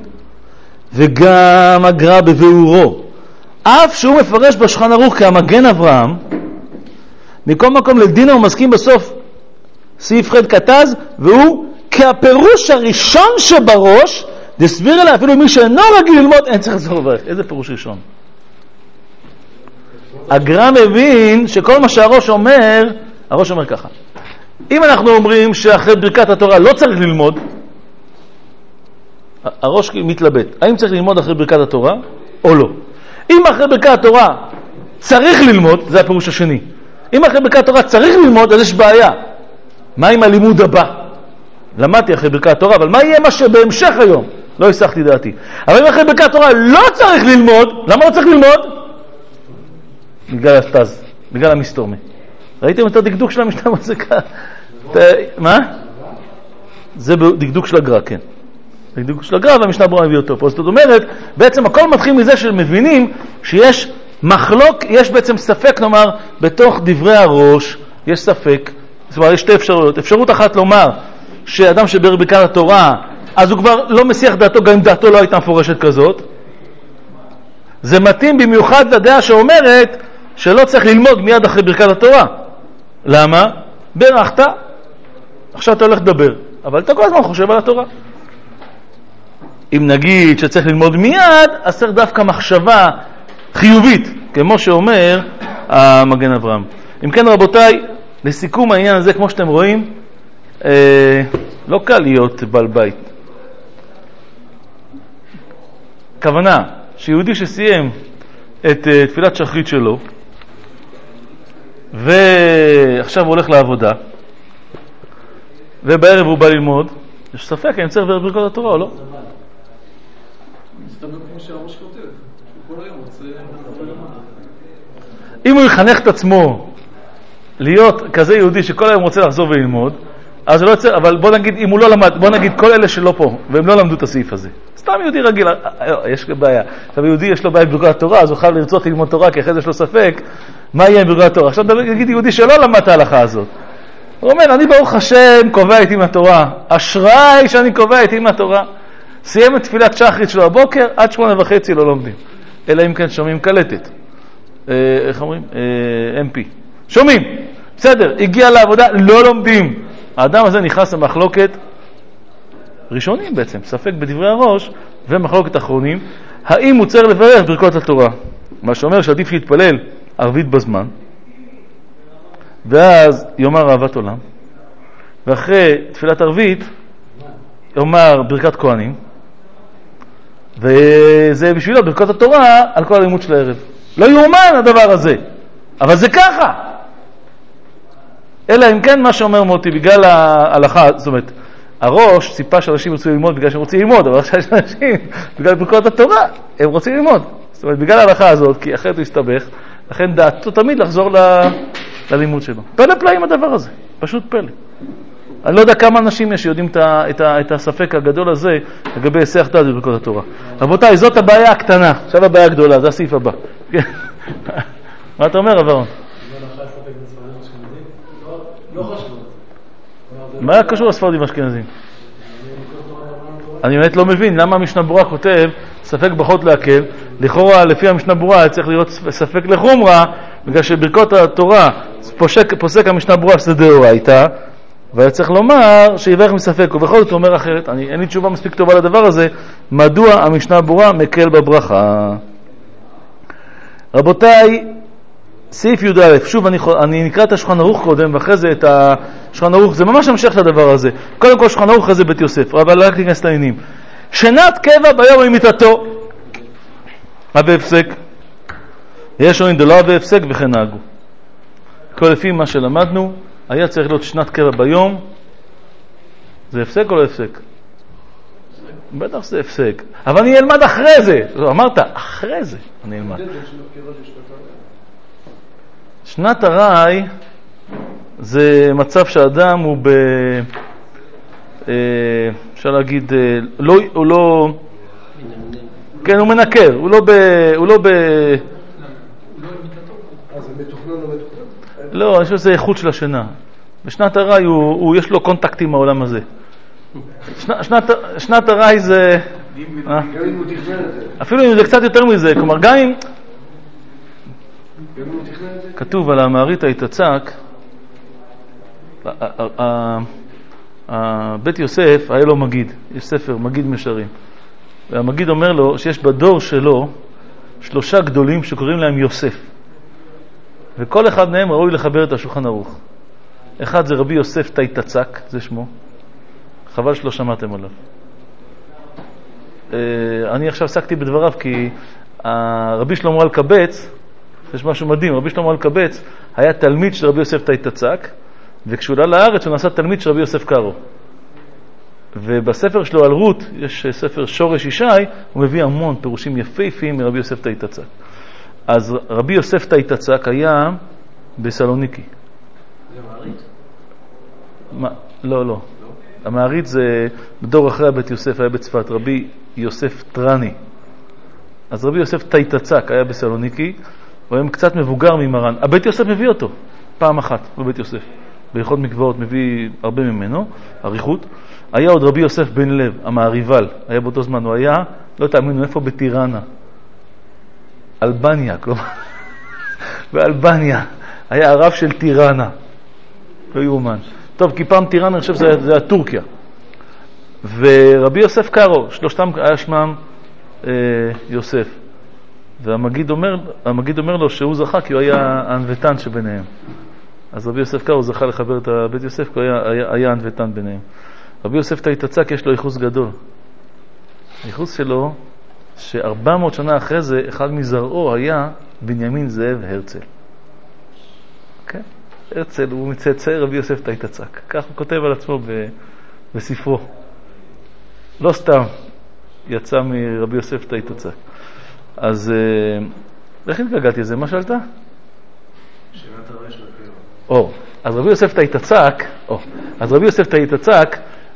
וגם הגר"א בביאורו. אף שהוא מפרש בשולחן ערוך כמגן אברהם, מכל מקום לדינה הוא מסכים בסוף סעיף ח' כתז, והוא כהפירוש הראשון שבראש, דסביר אליי אפילו מי שאינו רגיל ללמוד, אין צריך לחזור לברך. איזה פירוש ראשון? הגר"א מבין שכל מה שהראש אומר, הראש אומר ככה. אם אנחנו אומרים שאחרי ברכת התורה לא צריך ללמוד, הראש מתלבט. האם צריך ללמוד אחרי ברכת התורה או לא? אם אחרי ברכת התורה צריך ללמוד, זה הפירוש השני. אם אחרי ברכת התורה צריך ללמוד, אז יש בעיה. מה עם הלימוד הבא? למדתי אחרי ברכת התורה, אבל מה יהיה מה שבהמשך היום? לא הסחתי דעתי. אבל אם אחרי ברכת התורה לא צריך ללמוד, למה לא צריך ללמוד? בגלל הסטז, בגלל המסתורמי. ראיתם את הדקדוק של המשנה הזה? מה? זה דקדוק של הגר"א, כן. דקדוק של הגר"א והמשנה ברורה מביא אותו פה. זאת אומרת, בעצם הכל מתחיל מזה שמבינים שיש מחלוק, יש בעצם ספק, נאמר, בתוך דברי הראש, יש ספק, זאת אומרת, יש שתי אפשרויות. אפשרות אחת לומר שאדם שבר ברכת התורה, אז הוא כבר לא מסיח דעתו, גם אם דעתו לא הייתה מפורשת כזאת. זה מתאים במיוחד לדעה שאומרת שלא צריך ללמוד מיד אחרי ברכת התורה. למה? ברכת, עכשיו אתה הולך לדבר, אבל אתה כל הזמן חושב על התורה. אם נגיד שצריך ללמוד מיד, אז צריך דווקא מחשבה חיובית, כמו שאומר המגן אברהם. אם כן רבותיי, לסיכום העניין הזה, כמו שאתם רואים, אה, לא קל להיות בעל בית. כוונה שיהודי שסיים את uh, תפילת שחרית שלו, ועכשיו הוא הולך לעבודה, ובערב הוא בא ללמוד, יש ספק, אני צריך ברכות התורה או לא? מסתבר כמו שהראש כותב, שהוא כל היום רוצה... אם הוא יחנך את עצמו להיות כזה יהודי שכל היום רוצה לחזור וללמוד, אז לא יצא, אבל בוא נגיד, אם הוא לא למד, בוא נגיד כל אלה שלא פה, והם לא למדו את הסעיף הזה. סתם יהודי רגיל, יש בעיה. עכשיו יהודי יש לו בעיה בברכת התורה, אז הוא חייב לרצות ללמוד תורה, כי אחרי זה יש לו ספק, מה יהיה בברכת התורה? עכשיו נגיד יהודי שלא למד את ההלכה הזאת. הוא אומר, אני ברוך השם קובע איתי מהתורה, אשריי שאני קובע איתי מהתורה. סיים את תפילת שחרית שלו הבוקר, עד שמונה וחצי לא לומדים. אלא אם כן שומעים קלטת. איך אומרים? אם פי. שומעים, בסדר, הגיע לעבודה, לא לומדים. האדם הזה נכנס למחלוקת ראשונים בעצם, ספק בדברי הראש, ומחלוקת אחרונים, האם הוא צריך לברך ברכות התורה? מה שאומר שעדיף להתפלל ערבית בזמן, ואז יאמר אהבת עולם, ואחרי תפילת ערבית יאמר ברכת כהנים, וזה בשבילו ברכות התורה על כל הלימוד של הערב. לא יאומן הדבר הזה, אבל זה ככה. אלא אם כן מה שאומר מוטי, בגלל ההלכה, זאת אומרת, הראש ציפה שאנשים רוצים ללמוד בגלל שהם רוצים ללמוד, אבל עכשיו יש אנשים, בגלל ברכות התורה, הם רוצים ללמוד. זאת אומרת, בגלל ההלכה הזאת, כי אחרת הוא יסתבך, לכן דעתו תמיד לחזור ל... ללימוד שלו. פלא פלאים הדבר הזה, פשוט פלא. אני לא יודע כמה אנשים יש שיודעים את, ה... את, ה... את הספק הגדול הזה לגבי היסח דעת בברכות התורה. רבותיי, זאת הבעיה הקטנה, עכשיו הבעיה הגדולה, זה הסעיף הבא. מה אתה אומר, אברון? לא חשוב. מה קשור לספרדים אשכנזים? אני באמת לא מבין למה המשנה ברורה כותב ספק ברכות להקל. לכאורה לפי המשנה ברורה צריך להיות ספק לחומרה, בגלל שברכות התורה פוסק, פוסק המשנה ברורה שזה דאורייתא, והיה צריך לומר שיברך מספק, ובכל זאת הוא אומר אחרת. אני, אין לי תשובה מספיק טובה לדבר הזה, מדוע המשנה ברורה מקל בברכה. רבותיי, סעיף י"א, שוב אני, אני נקרא את השולחן ערוך קודם, ואחרי זה את השולחן ערוך, זה ממש המשך לדבר הזה. קודם כל שולחן ערוך הזה בית יוסף, אבל רק להיכנס לעניינים. שנת קבע ביום למיתתו, אבי הפסק, יש עונים דלא אבי הפסק וכן נהגו. כל לפי מה שלמדנו, היה צריך להיות שנת קבע ביום, זה הפסק או לא הפסק? בטח זה הפסק, אבל אני אלמד אחרי זה. אמרת, אחרי זה אני אלמד. שנת הראי זה מצב שאדם הוא ב... אפשר להגיד, לא, הוא לא... כן, הוא מנקר, הוא לא ב... הוא לא ב... אז זה מתוכנן או מתוכנן? לא, אני חושב שזה איכות של השינה. בשנת הראי הוא, הוא, יש לו קונטקט עם העולם הזה. שנת, שנת, שנת הראי זה... אפילו אם זה קצת יותר מזה, כלומר גם אם... כתוב על המערית היתצק, בית יוסף היה לו מגיד, יש ספר מגיד משרים, והמגיד אומר לו שיש בדור שלו שלושה גדולים שקוראים להם יוסף, וכל אחד מהם ראוי לחבר את השולחן ערוך. אחד זה רבי יוסף תיתצק, זה שמו, חבל שלא שמעתם עליו. אני עכשיו עסקתי בדבריו כי רבי שלמה אלקבץ, יש משהו מדהים, רבי שלמה אלקבץ היה תלמיד של רבי יוסף תיתצק, וכשהוא עלה לארץ הוא נעשה תלמיד של רבי יוסף קארו. ובספר שלו על רות, יש ספר שורש ישי, הוא מביא המון פירושים יפהפיים מרבי יוסף תיתצק. אז רבי יוסף תיתצק היה בסלוניקי. זה מערית? מה? לא, לא. המערית זה בדור אחרי הבית יוסף, היה בצפת, רבי יוסף טרני. אז רבי יוסף תיתצק היה בסלוניקי, הוא היה קצת מבוגר ממרן. הבית יוסף מביא אותו פעם אחת בבית יוסף. בהלכות מקוואות מביא הרבה ממנו, אריכות. היה עוד רבי יוסף בן לב, המעריבל, היה באותו זמן, הוא היה, לא תאמינו איפה, בטירנה. אלבניה, כלומר. באלבניה. היה הרב של טירנה. לא יאומן. טוב, כי פעם טירנה, אני חושב שזה זה היה טורקיה. ורבי יוסף קארו, שלושתם היה שמם אה, יוסף. והמגיד אומר, המגיד אומר לו שהוא זכה כי הוא היה האנוותן שביניהם. אז רבי יוסף קארו זכה לחבר את בית יוסף כי הוא היה, היה, היה האנוותן ביניהם. רבי יוסף תיתצק יש לו ייחוס גדול. הייחוס שלו שארבע מאות שנה אחרי זה אחד מזרעו היה בנימין זאב הרצל. כן? הרצל הוא מצאצאי רבי יוסף תיתצק. כך הוא כותב על עצמו ב, בספרו. לא סתם יצא מרבי יוסף תיתצק. אז איך התגעגעתי לזה? מה שאלת? שאלת הרש לפיר. או, אז רבי יוסף תיתצק, או, אז רבי יוסף תיתצק,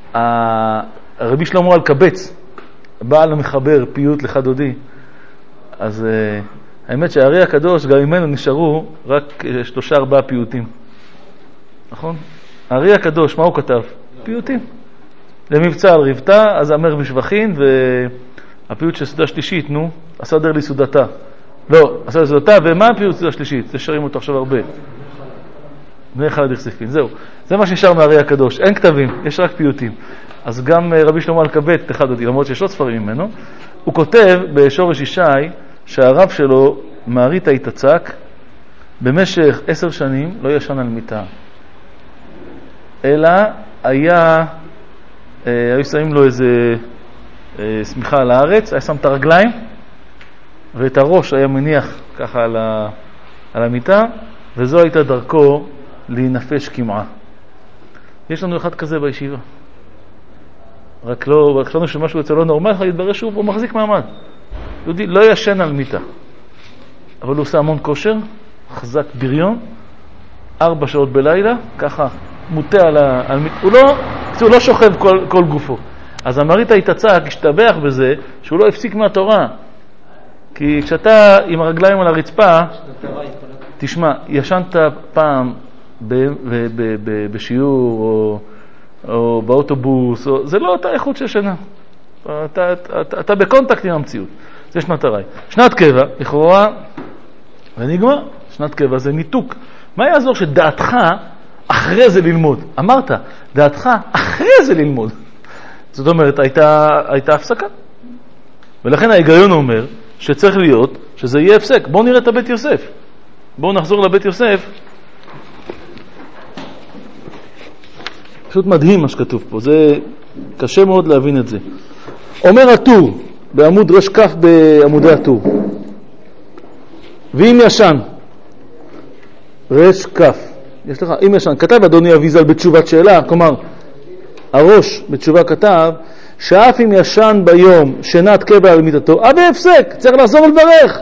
רבי שלמה אלקבץ, בעל המחבר פיוט לך דודי, אז האמת שהארי הקדוש, גם ממנו נשארו רק שלושה ארבעה פיוטים. נכון? הארי הקדוש, מה הוא כתב? פיוטים. למבצע על רבתה, אז אמר בשבחין, והפיוט של סעודה שלישית, נו, הסדר לי סעודתה. לא, עשה זאתה, ומה הפיוט השלישית? זה שרים אותו עכשיו הרבה. בני חלד יחשפין, זהו. זה מה שנשאר מהרי הקדוש. אין כתבים, יש רק פיוטים. אז גם רבי שלמה אלקבץ, אחד אותי, למרות שיש עוד ספרים ממנו, הוא כותב בשורש ישי שהרב שלו, מערית היתצק, במשך עשר שנים לא ישן על מיטה. אלא היה, היו שמים לו איזה סמיכה על הארץ, היה שם את הרגליים, ואת הראש היה מניח ככה על, ה, על המיטה, וזו הייתה דרכו להינפש כמעה. יש לנו אחד כזה בישיבה. רק לא, רק חשבנו שמשהו אצלו לא נורמל, יתברר שהוא הוא מחזיק מעמד. יהודי לא ישן על מיטה, אבל הוא עושה המון כושר, חזק בריון, ארבע שעות בלילה, ככה מוטה על, ה, על מיטה. הוא לא, הוא לא שוכב כל, כל גופו. אז המערית היתצק השתבח בזה שהוא לא הפסיק מהתורה. כי כשאתה עם הרגליים על הרצפה, תשמע, ישנת פעם ב, ב, ב, ב, בשיעור או, או באוטובוס, או, זה לא אותה איכות של שנה. אתה, אתה, אתה, אתה בקונטקט עם המציאות. זה שנת הרי. שנת קבע, לכאורה, ונגמר. שנת קבע זה ניתוק. מה יעזור שדעתך אחרי זה ללמוד? אמרת, דעתך אחרי זה ללמוד. זאת אומרת, הייתה, הייתה הפסקה. ולכן ההיגיון אומר שצריך להיות, שזה יהיה הפסק. בואו נראה את הבית יוסף. בואו נחזור לבית יוסף. פשוט מדהים מה שכתוב פה. זה קשה מאוד להבין את זה. אומר הטור, בעמוד רש כף בעמודי הטור. ואם ישן, רש כף. יש לך, אם ישן, כתב אדוני אביזל בתשובת שאלה, כלומר, הראש בתשובה כתב, שאף אם ישן ביום שנת קבע על מיטתו, עד הפסק, צריך לחזור ולברך.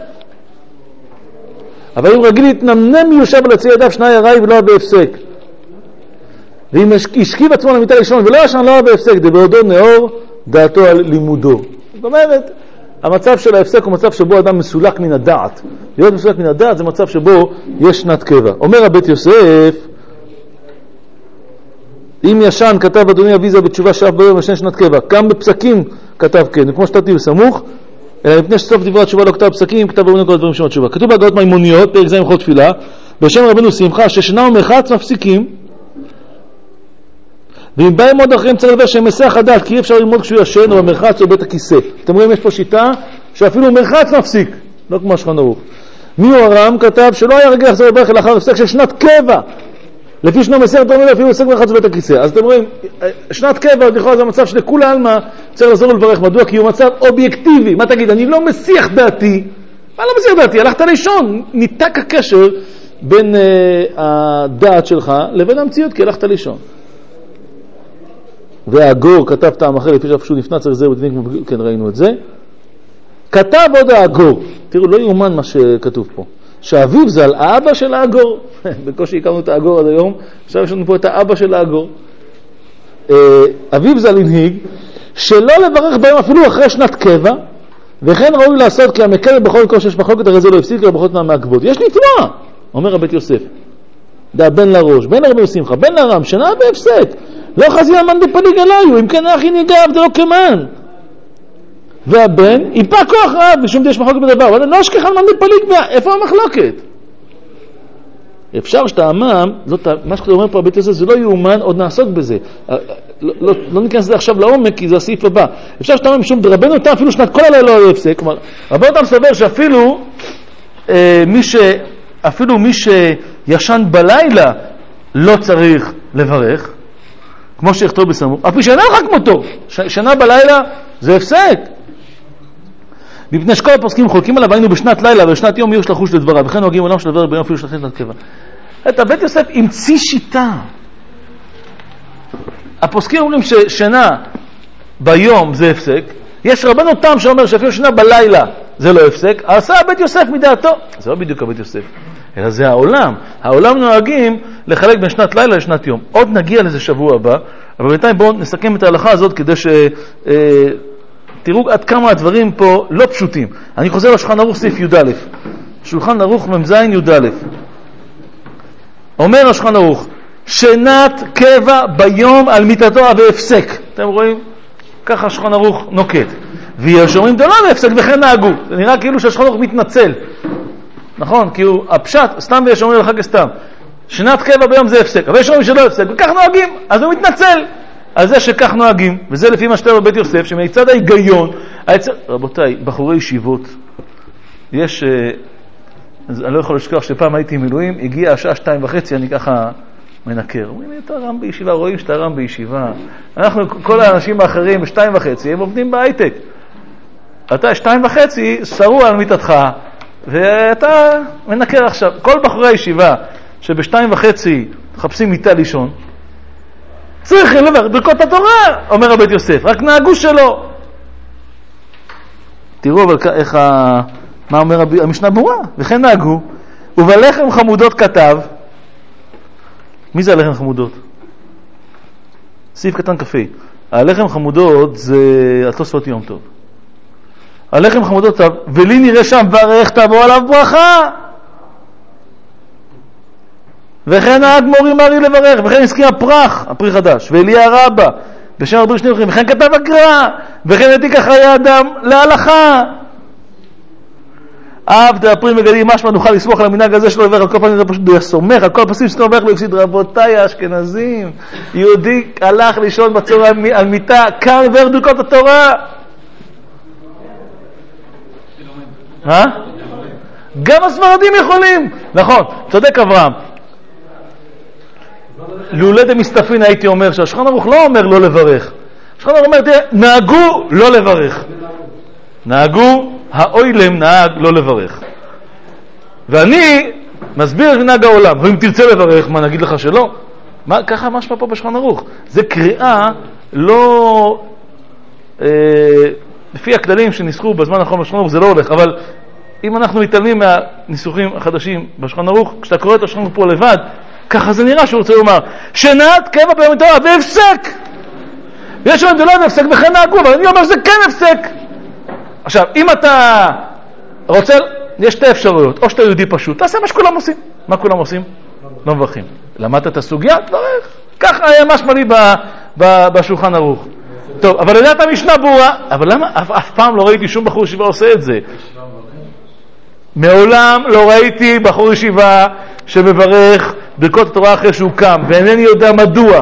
אבל אם רגיל להתנמנם מיושב על הצי ידיו שני הרי ולא היה בהפסק. ואם השכיב עצמו למיטה ראשון ולא ישן לא היה בהפסק, דבעודו נאור דעתו על לימודו. זאת אומרת, המצב של ההפסק הוא מצב שבו אדם מסולק מן הדעת. להיות מסולק מן הדעת זה מצב שבו יש שנת קבע. אומר הבית יוסף, אם ישן כתב אדוני אביזה בתשובה שאף ביום ישן שנת קבע, גם בפסקים כתב כן, וכמו שתתי בסמוך, אלא מפני שסוף דברי התשובה לא כתב בפסקים, כתב במינו כל הדברים שם התשובה. כתוב בהגאות מימוניות, פרק ז' הלכות תפילה, בשם רבנו שמחה, ששנה ומחץ מפסיקים, ואם באים עוד אחרים צריך לדבר שהם מסך הדעת, כי אי אפשר ללמוד כשהוא ישן או במרחץ או בית הכיסא. אתם רואים, יש פה שיטה שאפילו מרחץ מפסיק, לא כמו השולחן ערוך. מי הוא הרם כתב שלא היה רגע לחזור לברך לאחר הפסק של שנת קבע. לפי שנו מסכת אומר אפילו עוסק מרחץ בבית הכיסא. אז אתם רואים, שנת קבע, לכאורה זה מצב שלכול העלמא צריך לחזור ולברך. מדוע? כי הוא מצב אובייקטיבי. מה תגיד? אני לא מסיח דעתי. מה לא מסיח דעתי? הלכת לישון. ניתק הקשר בין uh, הדעת שלך לבין המציאות, כי הלכת לישון. והאגור כתב טעם אחר, לפי שפשוט נפנה צריך זה, כן ראינו את זה. כתב עוד האגור. תראו, לא יאומן מה שכתוב פה. שאביו ז"ל, האבא של האגור, בקושי הכרנו את האגור עד היום, עכשיו יש לנו פה את האבא של האגור. אביו ז"ל הנהיג, שלא לברך בהם אפילו אחרי שנת קבע, וכן ראוי לעשות כי המקל בכל כל שיש מחלוקת, הרי זה לא הפסיק לו בכל מהמעכבות. יש לתבוע, אומר הבית יוסף. דע בן לראש, בן לרבי שמחה, בן לרם, שנה בהפסק. לא חזי אמן דפליג עליו, אם כן אחי ניגע עבדלו כמן. והבן יפה כוח רב בשום יש מחלוקת בדבר, אבל לא אשכח על מן דפליג, איפה המחלוקת? אפשר שאתה אמם, מה שאתה אומר פה הבית הזה זה לא יאומן, עוד נעסוק בזה. לא, לא, לא ניכנס לזה עכשיו לעומק כי זה הסעיף הבא. אפשר שאתה אמם משום דרבנו אותם אפילו שנת כל הלילה לא יפסק, כלומר רבנו אותם סבר שאפילו אה, מי ש, אפילו מי שישן בלילה לא צריך לברך, כמו שיכתוב בסמוך, אפילו שנה לך כמותו, ש, שנה בלילה זה הפסק. מפני שכל הפוסקים חולקים עליו, היינו בשנת לילה ובשנת יום יש לחוש לדבריו, וכן נוהגים עולם של דבר ביום אפילו שלחים שנת קבע. את הבית יוסף המציא שיטה. הפוסקים אומרים ששנה ביום זה הפסק, יש רבנו תם שאומר שאפילו שנה בלילה זה לא הפסק, עשה הבית יוסף מדעתו. זה לא בדיוק הבית יוסף, אלא זה העולם. העולם נוהגים לחלק בין שנת לילה לשנת יום. עוד נגיע לזה שבוע הבא, אבל בינתיים בואו נסכם את ההלכה הזאת כדי ש... תראו עד כמה הדברים פה לא פשוטים. אני חוזר לשולחן ערוך סעיף י"א. שולחן ערוך מ"ז י"א. אומר השולחן ערוך, שנת קבע ביום על מיטתו והפסק. אתם רואים? ככה השולחן ערוך נוקט. ויש אומרים דלא והפסק וכן נהגו. זה נראה כאילו שהשולחן ערוך מתנצל. נכון? כי הוא הפשט, סתם ויש אומרים לך כסתם. שנת קבע ביום זה הפסק, אבל יש אומרים שלא הפסק, וכך נוהגים, אז הוא מתנצל על זה שכך נוהגים, וזה לפי מה שתראה בבית יוסף, שמצד ההיגיון, היצר... רבותיי, בחורי ישיבות, יש, אני לא יכול לשכוח שפעם הייתי מילואים, הגיע השעה שתיים וחצי, אני ככה מנקר. אומרים, אתה רם בישיבה, רואים שאתה רם בישיבה. אנחנו, כל האנשים האחרים, בשתיים וחצי, הם עובדים בהייטק. אתה שתיים וחצי, שרו על מיטתך, ואתה מנקר עכשיו. כל בחורי הישיבה, שבשתיים וחצי מחפשים מיטה לישון, צריכים לברך ברכות התורה, אומר הבית יוסף, רק נהגו שלו. תראו אבל איך ה... מה אומר המשנה ברורה? וכן נהגו, ובלחם חמודות כתב, מי זה הלחם חמודות? סעיף קטן קפי. הלחם חמודות זה התוספות יום טוב. הלחם חמודות כתב, ולי נראה שם ברך תבוא עליו ברכה. וכן נהג מורי מרי לברך, וכן הזכיר הפרח, הפרי חדש, ואליה רבה, בשם הרבה שני הולכים, וכן כתב הגר"א, וכן העתיק חיי אדם להלכה. אב דאפרים מגדים, משמע נוכל לסמוך על המנהג הזה שלו לברך, על כל פנים זה פשוט סומך, על כל פסים שלו לברך לא יפסיד. רבותיי האשכנזים, יהודי הלך לישון בצהריים על מיטה, קם לברך ברכות התורה. מה? גם הספרדים יכולים. נכון, צודק אברהם. לולא דמסתפין הייתי אומר שהשולחן ערוך לא אומר לא לברך. השולחן ערוך אומר, תראה, נהגו לא לברך. נהגו, האוילם נהג לא לברך. ואני מסביר את מנהג העולם, ואם תרצה לברך, מה נגיד לך שלא? מה, ככה משמע פה בשולחן ערוך. זה קריאה לא... אה, לפי הכללים שניסחו בזמן האחרון בשולחן ערוך זה לא הולך, אבל אם אנחנו מתעלמים מהניסוחים החדשים בשולחן ערוך, כשאתה קורא את השולחן ערוך פה לבד, ככה זה נראה שהוא רוצה לומר, שנת קבע ביום תורה והפסק. ויש אומרים זה לא הפסק וכן נהגו, אבל אני אומר שזה כן הפסק. עכשיו, אם אתה רוצה, יש שתי אפשרויות, או שאתה יהודי פשוט, תעשה מה שכולם עושים. מה כולם עושים? לא מברכים. למדת את הסוגיה? תברך. ככה היה משמע לי בשולחן ערוך. טוב, אבל לדעת המשנה ברורה, אבל למה אף, אף פעם לא ראיתי שום בחור ישיבה עושה את זה? מעולם לא ראיתי בחור ישיבה שמברך ברכות התורה אחרי שהוא קם, ואינני יודע מדוע.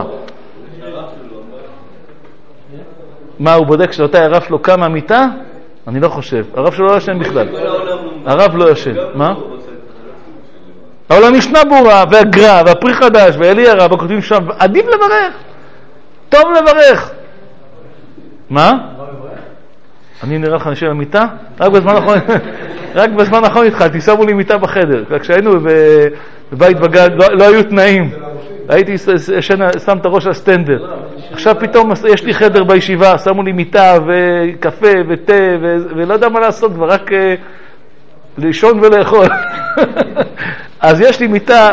מה, הוא בודק שאותה הרב שלו קם מהמיטה? אני לא חושב. הרב שלו לא ישן בכלל. הרב לא ישן. מה? אבל המשנה ברורה, והגר"א, והפרי חדש, ואליה רבה כותבים שם, עדיף לברך. טוב לברך. מה? אני נראה לך נשאר במיטה? רק בזמן האחרון, רק בזמן האחרון התחלתי, שמו לי מיטה בחדר. כשהיינו בבית בגג, לא, לא היו תנאים. הייתי שם את הראש על סטנדר. עכשיו פתאום יש לי חדר בישיבה, שמו לי מיטה וקפה ותה ולא יודע מה לעשות, כבר רק לישון ולאכול. אז יש לי מיטה,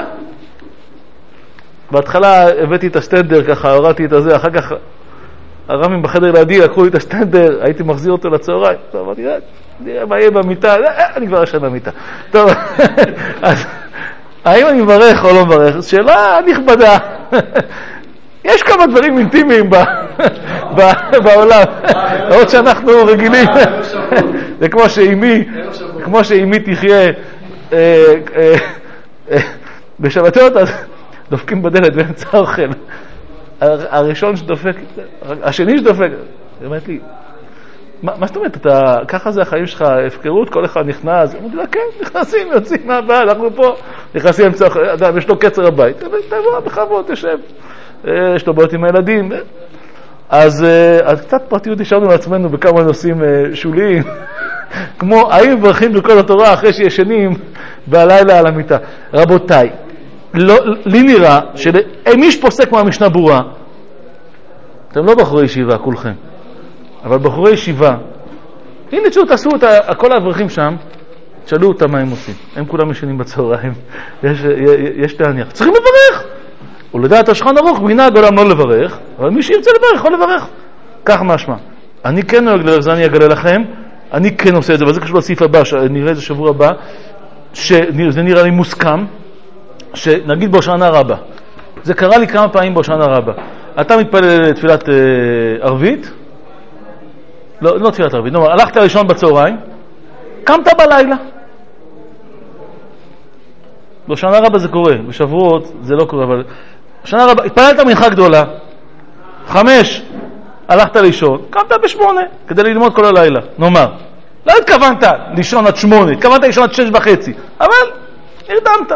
בהתחלה הבאתי את הסטנדר ככה, הורדתי את הזה, אחר כך הרמים בחדר לידי לקחו לי את הסטנדר, הייתי מחזיר אותו לצהריים. טוב, אמרתי, נראה מה יהיה במיטה, אני כבר ישן במיטה. טוב, אז האם אני מברך או לא מברך? שאלה נכבדה. יש כמה דברים אינטימיים בעולם, עוד שאנחנו רגילים. זה כמו שאימי, כמו שאימי תחיה בשבתות, אז דופקים בדלת באמצע האוכל. הראשון שדופק, השני שדופק, היא אומרת לי, מה זאת אומרת, ככה זה החיים שלך, הפקרות, כל אחד נכנס, אמרתי לה, כן, נכנסים, יוצאים מהבא, אנחנו פה, נכנסים אמצע, אדם, יש לו קצר הבית, תבוא, בכבוד, תשב, יש לו בעיות עם הילדים, אז קצת פרטיות השארנו לעצמנו בכמה נושאים שוליים, כמו, האם מברכים בכל התורה אחרי שישנים בלילה על המיטה. רבותיי, לי נראה שמי שפוסק מהמשנה ברורה, אתם לא בחורי ישיבה כולכם, אבל בחורי ישיבה, הנה תשאו, תעשו את כל האברכים שם, תשאלו אותם מה הם עושים. הם כולם ישנים בצהריים, יש, יש להניח. צריכים לברך. ולדעת השולחן ערוך, מנהג עולם לא לברך, אבל מי שירצה לברך, יכול לברך. כך משמע. אני כן נוהג לברך, זה אני אגלה לכם, אני כן עושה את זה, וזה קשור לסעיף הבא, שנראה את זה שבוע הבא, שזה נראה לי מוסכם, שנגיד בהושענא רבה. זה קרה לי כמה פעמים בהושענא רבה. אתה מתפלל תפילת אה, ערבית, לא, לא תפילת ערבית, נאמר, הלכת לישון בצהריים, קמת בלילה. בשנה רבה זה קורה, בשבועות זה לא קורה, אבל בשנה רבה, התפללת מנחה גדולה, חמש, הלכת לישון, קמת בשמונה, כדי ללמוד כל הלילה, נאמר. לא התכוונת לישון עד שמונה, התכוונת לישון עד שש וחצי, אבל נרדמת.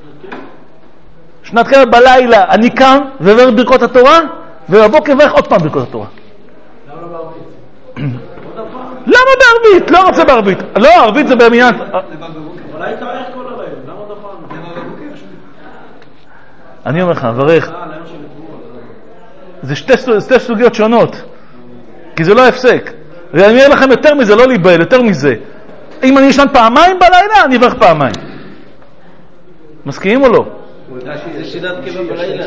שנת קבע בלילה, אני קם ועבר ברכות התורה, ובבוקר ואיך עוד פעם ברכות התורה. למה לא בערבית? למה בערבית? לא רוצה בערבית. לא, ערבית זה במניין. אבל היית איך כל הלילה, למה עוד פעם? אני אומר לך, מברך. זה שתי סוגיות שונות, כי זה לא הפסק. ואני אומר לכם יותר מזה, לא להיבהל, יותר מזה. אם אני ישן פעמיים בלילה, אני אברך פעמיים. מסכימים או לא? זה שינת קבע בלילה.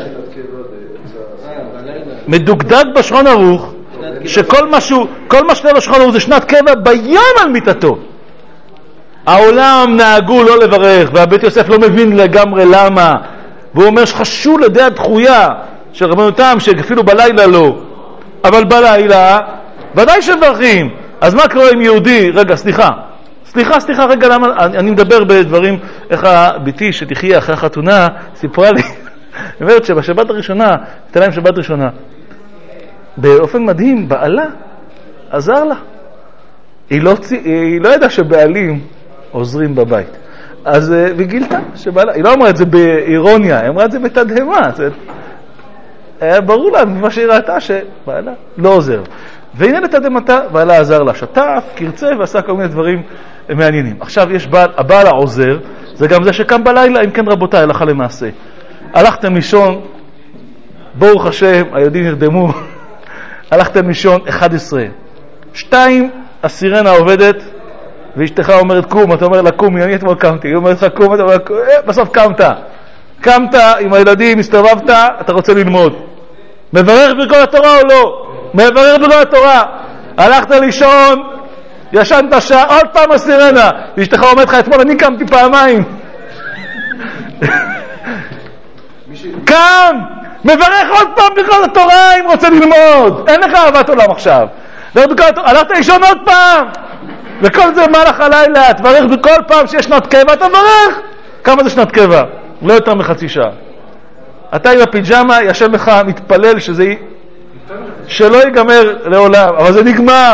מדוקדק בשולחן ערוך, שכל משהו, כל מה שקורה בשולחן ערוך זה שנת קבע ביום על מיטתו. העולם נהגו לא לברך, והבית יוסף לא מבין לגמרי למה. והוא אומר שחשוב לדעת דחויה של רבנותם, שאפילו בלילה לא. אבל בלילה, ודאי שמברכים. אז מה קורה עם יהודי? רגע, סליחה. סליחה, סליחה, רגע, למה? אני, אני מדבר בדברים, איך הביתי שתחיה אחרי החתונה, סיפרה לי, היא אומרת שבשבת הראשונה, הייתה להם שבת ראשונה, באופן מדהים, בעלה עזר לה. היא לא, היא לא ידעה שבעלים עוזרים בבית. אז היא גילתה שבעלה, היא לא אמרה את זה באירוניה, היא אמרה את זה בתדהמה. היה ברור לה ממה שהיא ראתה שבעלה לא עוזר. והנה לתדהמתה, בעלה עזר לה, שטף, קרצה ועשה כל מיני דברים מעניינים. עכשיו יש בעל, הבעל העוזר, זה גם זה שקם בלילה, אם כן רבותיי, הלכה למעשה. הלכתם לישון, ברוך השם, היהודים נרדמו, הלכתם לישון אחת עשרה. שתיים, הסירנה עובדת, ואשתך אומרת קום, אתה אומר לה קום, אני אתמול קמתי, היא אומרת לך קום, אתה אומר קום, בסוף קמת. קמת עם הילדים, הסתובבת, אתה רוצה ללמוד. מברך בכל התורה או לא? מברך בכל התורה. הלכת לישון, ישנת שעה, עוד פעם הסירנה, ואשתך אומרת לך אתמול, אני קמתי פעמיים. קם, מברך עוד פעם בכל התורה אם רוצה ללמוד. אין לך אהבת עולם עכשיו. הלכת לישון עוד פעם. וכל זה מהלך הלילה, תברך בכל פעם שיש שנת קבע, אתה מברך. כמה זה שנת קבע? לא יותר מחצי שעה. אתה עם הפיג'מה ישב לך מתפלל שזה שלא ייגמר לעולם, אבל זה נגמר.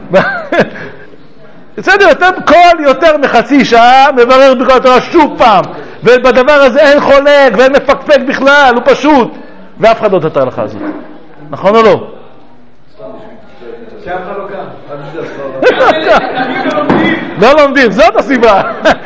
בסדר, אתם כל יותר מחצי שעה מברך בכל התורה שוב פעם, ובדבר הזה אין חולק ואין מפקפק בכלל, הוא פשוט, ואף אחד לא תתר לך הזאת. נכון או לא? שאף אחד לא קם. לא לומדים, זאת הסיבה.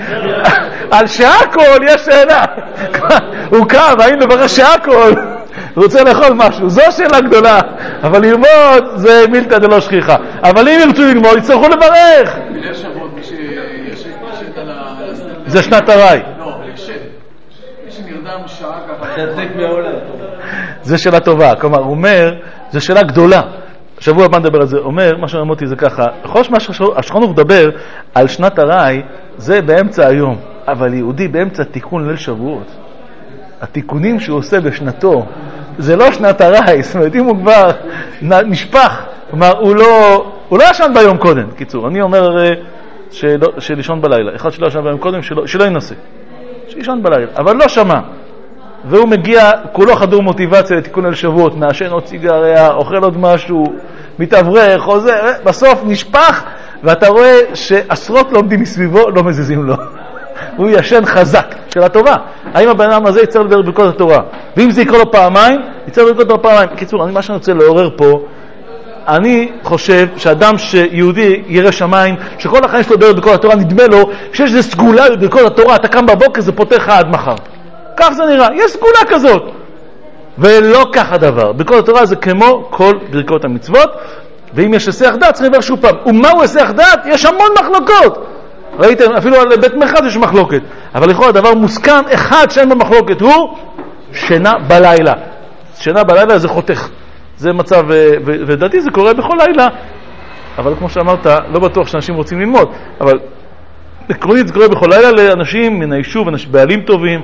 על שהכל יש שאלה. הוא קם, האם מברך שהכל? הוא רוצה לאכול משהו, זו שאלה גדולה. אבל ללמוד זה מילתא דלא שכיחה. אבל אם ירצו ללמוד, יצטרכו לברך. מילי שבועות, מי שישת על ה... זה שנת הרי. לא, ישת. מי שנרדם שעה ככה... תעסק מהעולם. זה שאלה טובה. כלומר, הוא אומר, זו שאלה גדולה. שבוע הבא נדבר על זה. אומר, מה שאמרתי זה ככה, יכול להיות שהשולחן ערוך מדבר על שנת הרי, זה באמצע היום. אבל יהודי באמצע תיקון ליל שבועות. התיקונים שהוא עושה בשנתו, זה לא שנת הרי, זאת אומרת, אם הוא כבר נשפח, כלומר, הוא לא, הוא לא ישן ביום קודם, קיצור. אני אומר שלא, שלישון בלילה. אחד שלא ישן ביום קודם, שלא, שלא ינסה. שישן בלילה, אבל לא שמע. והוא מגיע, כולו חדור מוטיבציה לתיקון ליל שבועות, מעשן עוד סיגריה, אוכל עוד משהו, מתאוורר, חוזר, בסוף נשפח, ואתה רואה שעשרות לומדים מסביבו, לא מזיזים לו. הוא ישן חזק, שאלה טובה. האם הבן אדם הזה יצטרך לדבר ברכות התורה? ואם זה יקרא לו פעמיים, יצטרך ברכות התורה פעמיים. קיצור, אני מה שאני רוצה לעורר פה, אני חושב שאדם שיהודי ירא שמיים, שכל החיים שלו לדבר ברכות התורה, נדמה לו שיש איזו סגולה ברכות התורה, אתה קם בבוקר, זה פותח לך עד מחר. כך זה נראה, יש סגולה כזאת. ולא כך הדבר. ברכות התורה זה כמו כל ברכות המצוות, ואם יש היסח דעת, צריך לדבר שוב פעם. ומהו היסח דעת? יש המון מחלוקות. ראיתם, אפילו על בית מרחץ יש מחלוקת. אבל לכאורה הדבר מוסכם, אחד שאין במחלוקת, הוא שינה בלילה. שינה בלילה זה חותך. זה מצב, ודעתי זה קורה בכל לילה. אבל כמו שאמרת, לא בטוח שאנשים רוצים ללמוד. אבל עקרונית זה קורה בכל לילה לאנשים מן היישוב, אנשים בעלים טובים,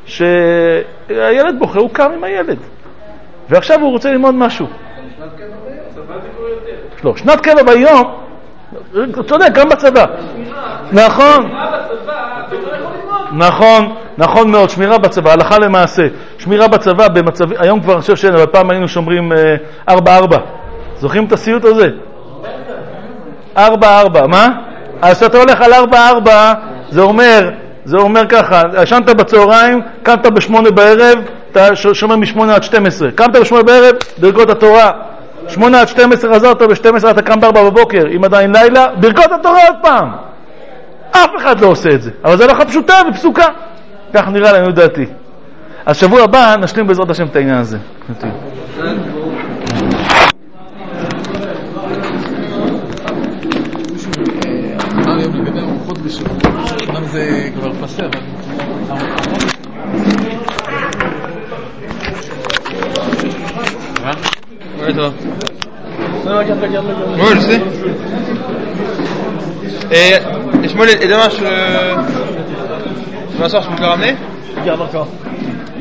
שהילד בוחר, הוא קם עם הילד. ועכשיו הוא רוצה ללמוד משהו. שנת קבע ביום, צבא זה קורה יותר. לא, שנת קבע ביום, צודק, גם בצבא. נכון. נכון, נכון מאוד, שמירה בצבא, הלכה למעשה. שמירה בצבא, במצב... היום כבר אני חושב שאין, אבל פעם היינו שומרים ארבע ארבע. זוכרים את הסיוט הזה? ארבע ארבע, מה? אז כשאתה הולך על ארבע ארבע, זה אומר, זה אומר ככה, ישנת בצהריים, קמת בשמונה בערב, אתה שומר משמונה עד שתים עשרה. קמת בשמונה בערב, ברכות התורה. שמונה עד שתים עשרה, חזרת ב-שתים עשרה, אתה קם בארבע בבוקר, אם עדיין לילה, ברכות התורה עוד פעם. אף אחד לא עושה את זה, אבל זה הלכה פשוטה ופסוקה. כך נראה לנו דעתי. אז שבוע הבא נשלים בעזרת השם את העניין הזה. אמר יום לגבי ארוחות בשבוע, אמנם זה כבר פסה, אבל Ouais, toi. Non, regarde, regarde, regarde. Ouais, je sais. Et, et, moi, et demain, je... demain soir, je peux te le ramener? Regarde encore.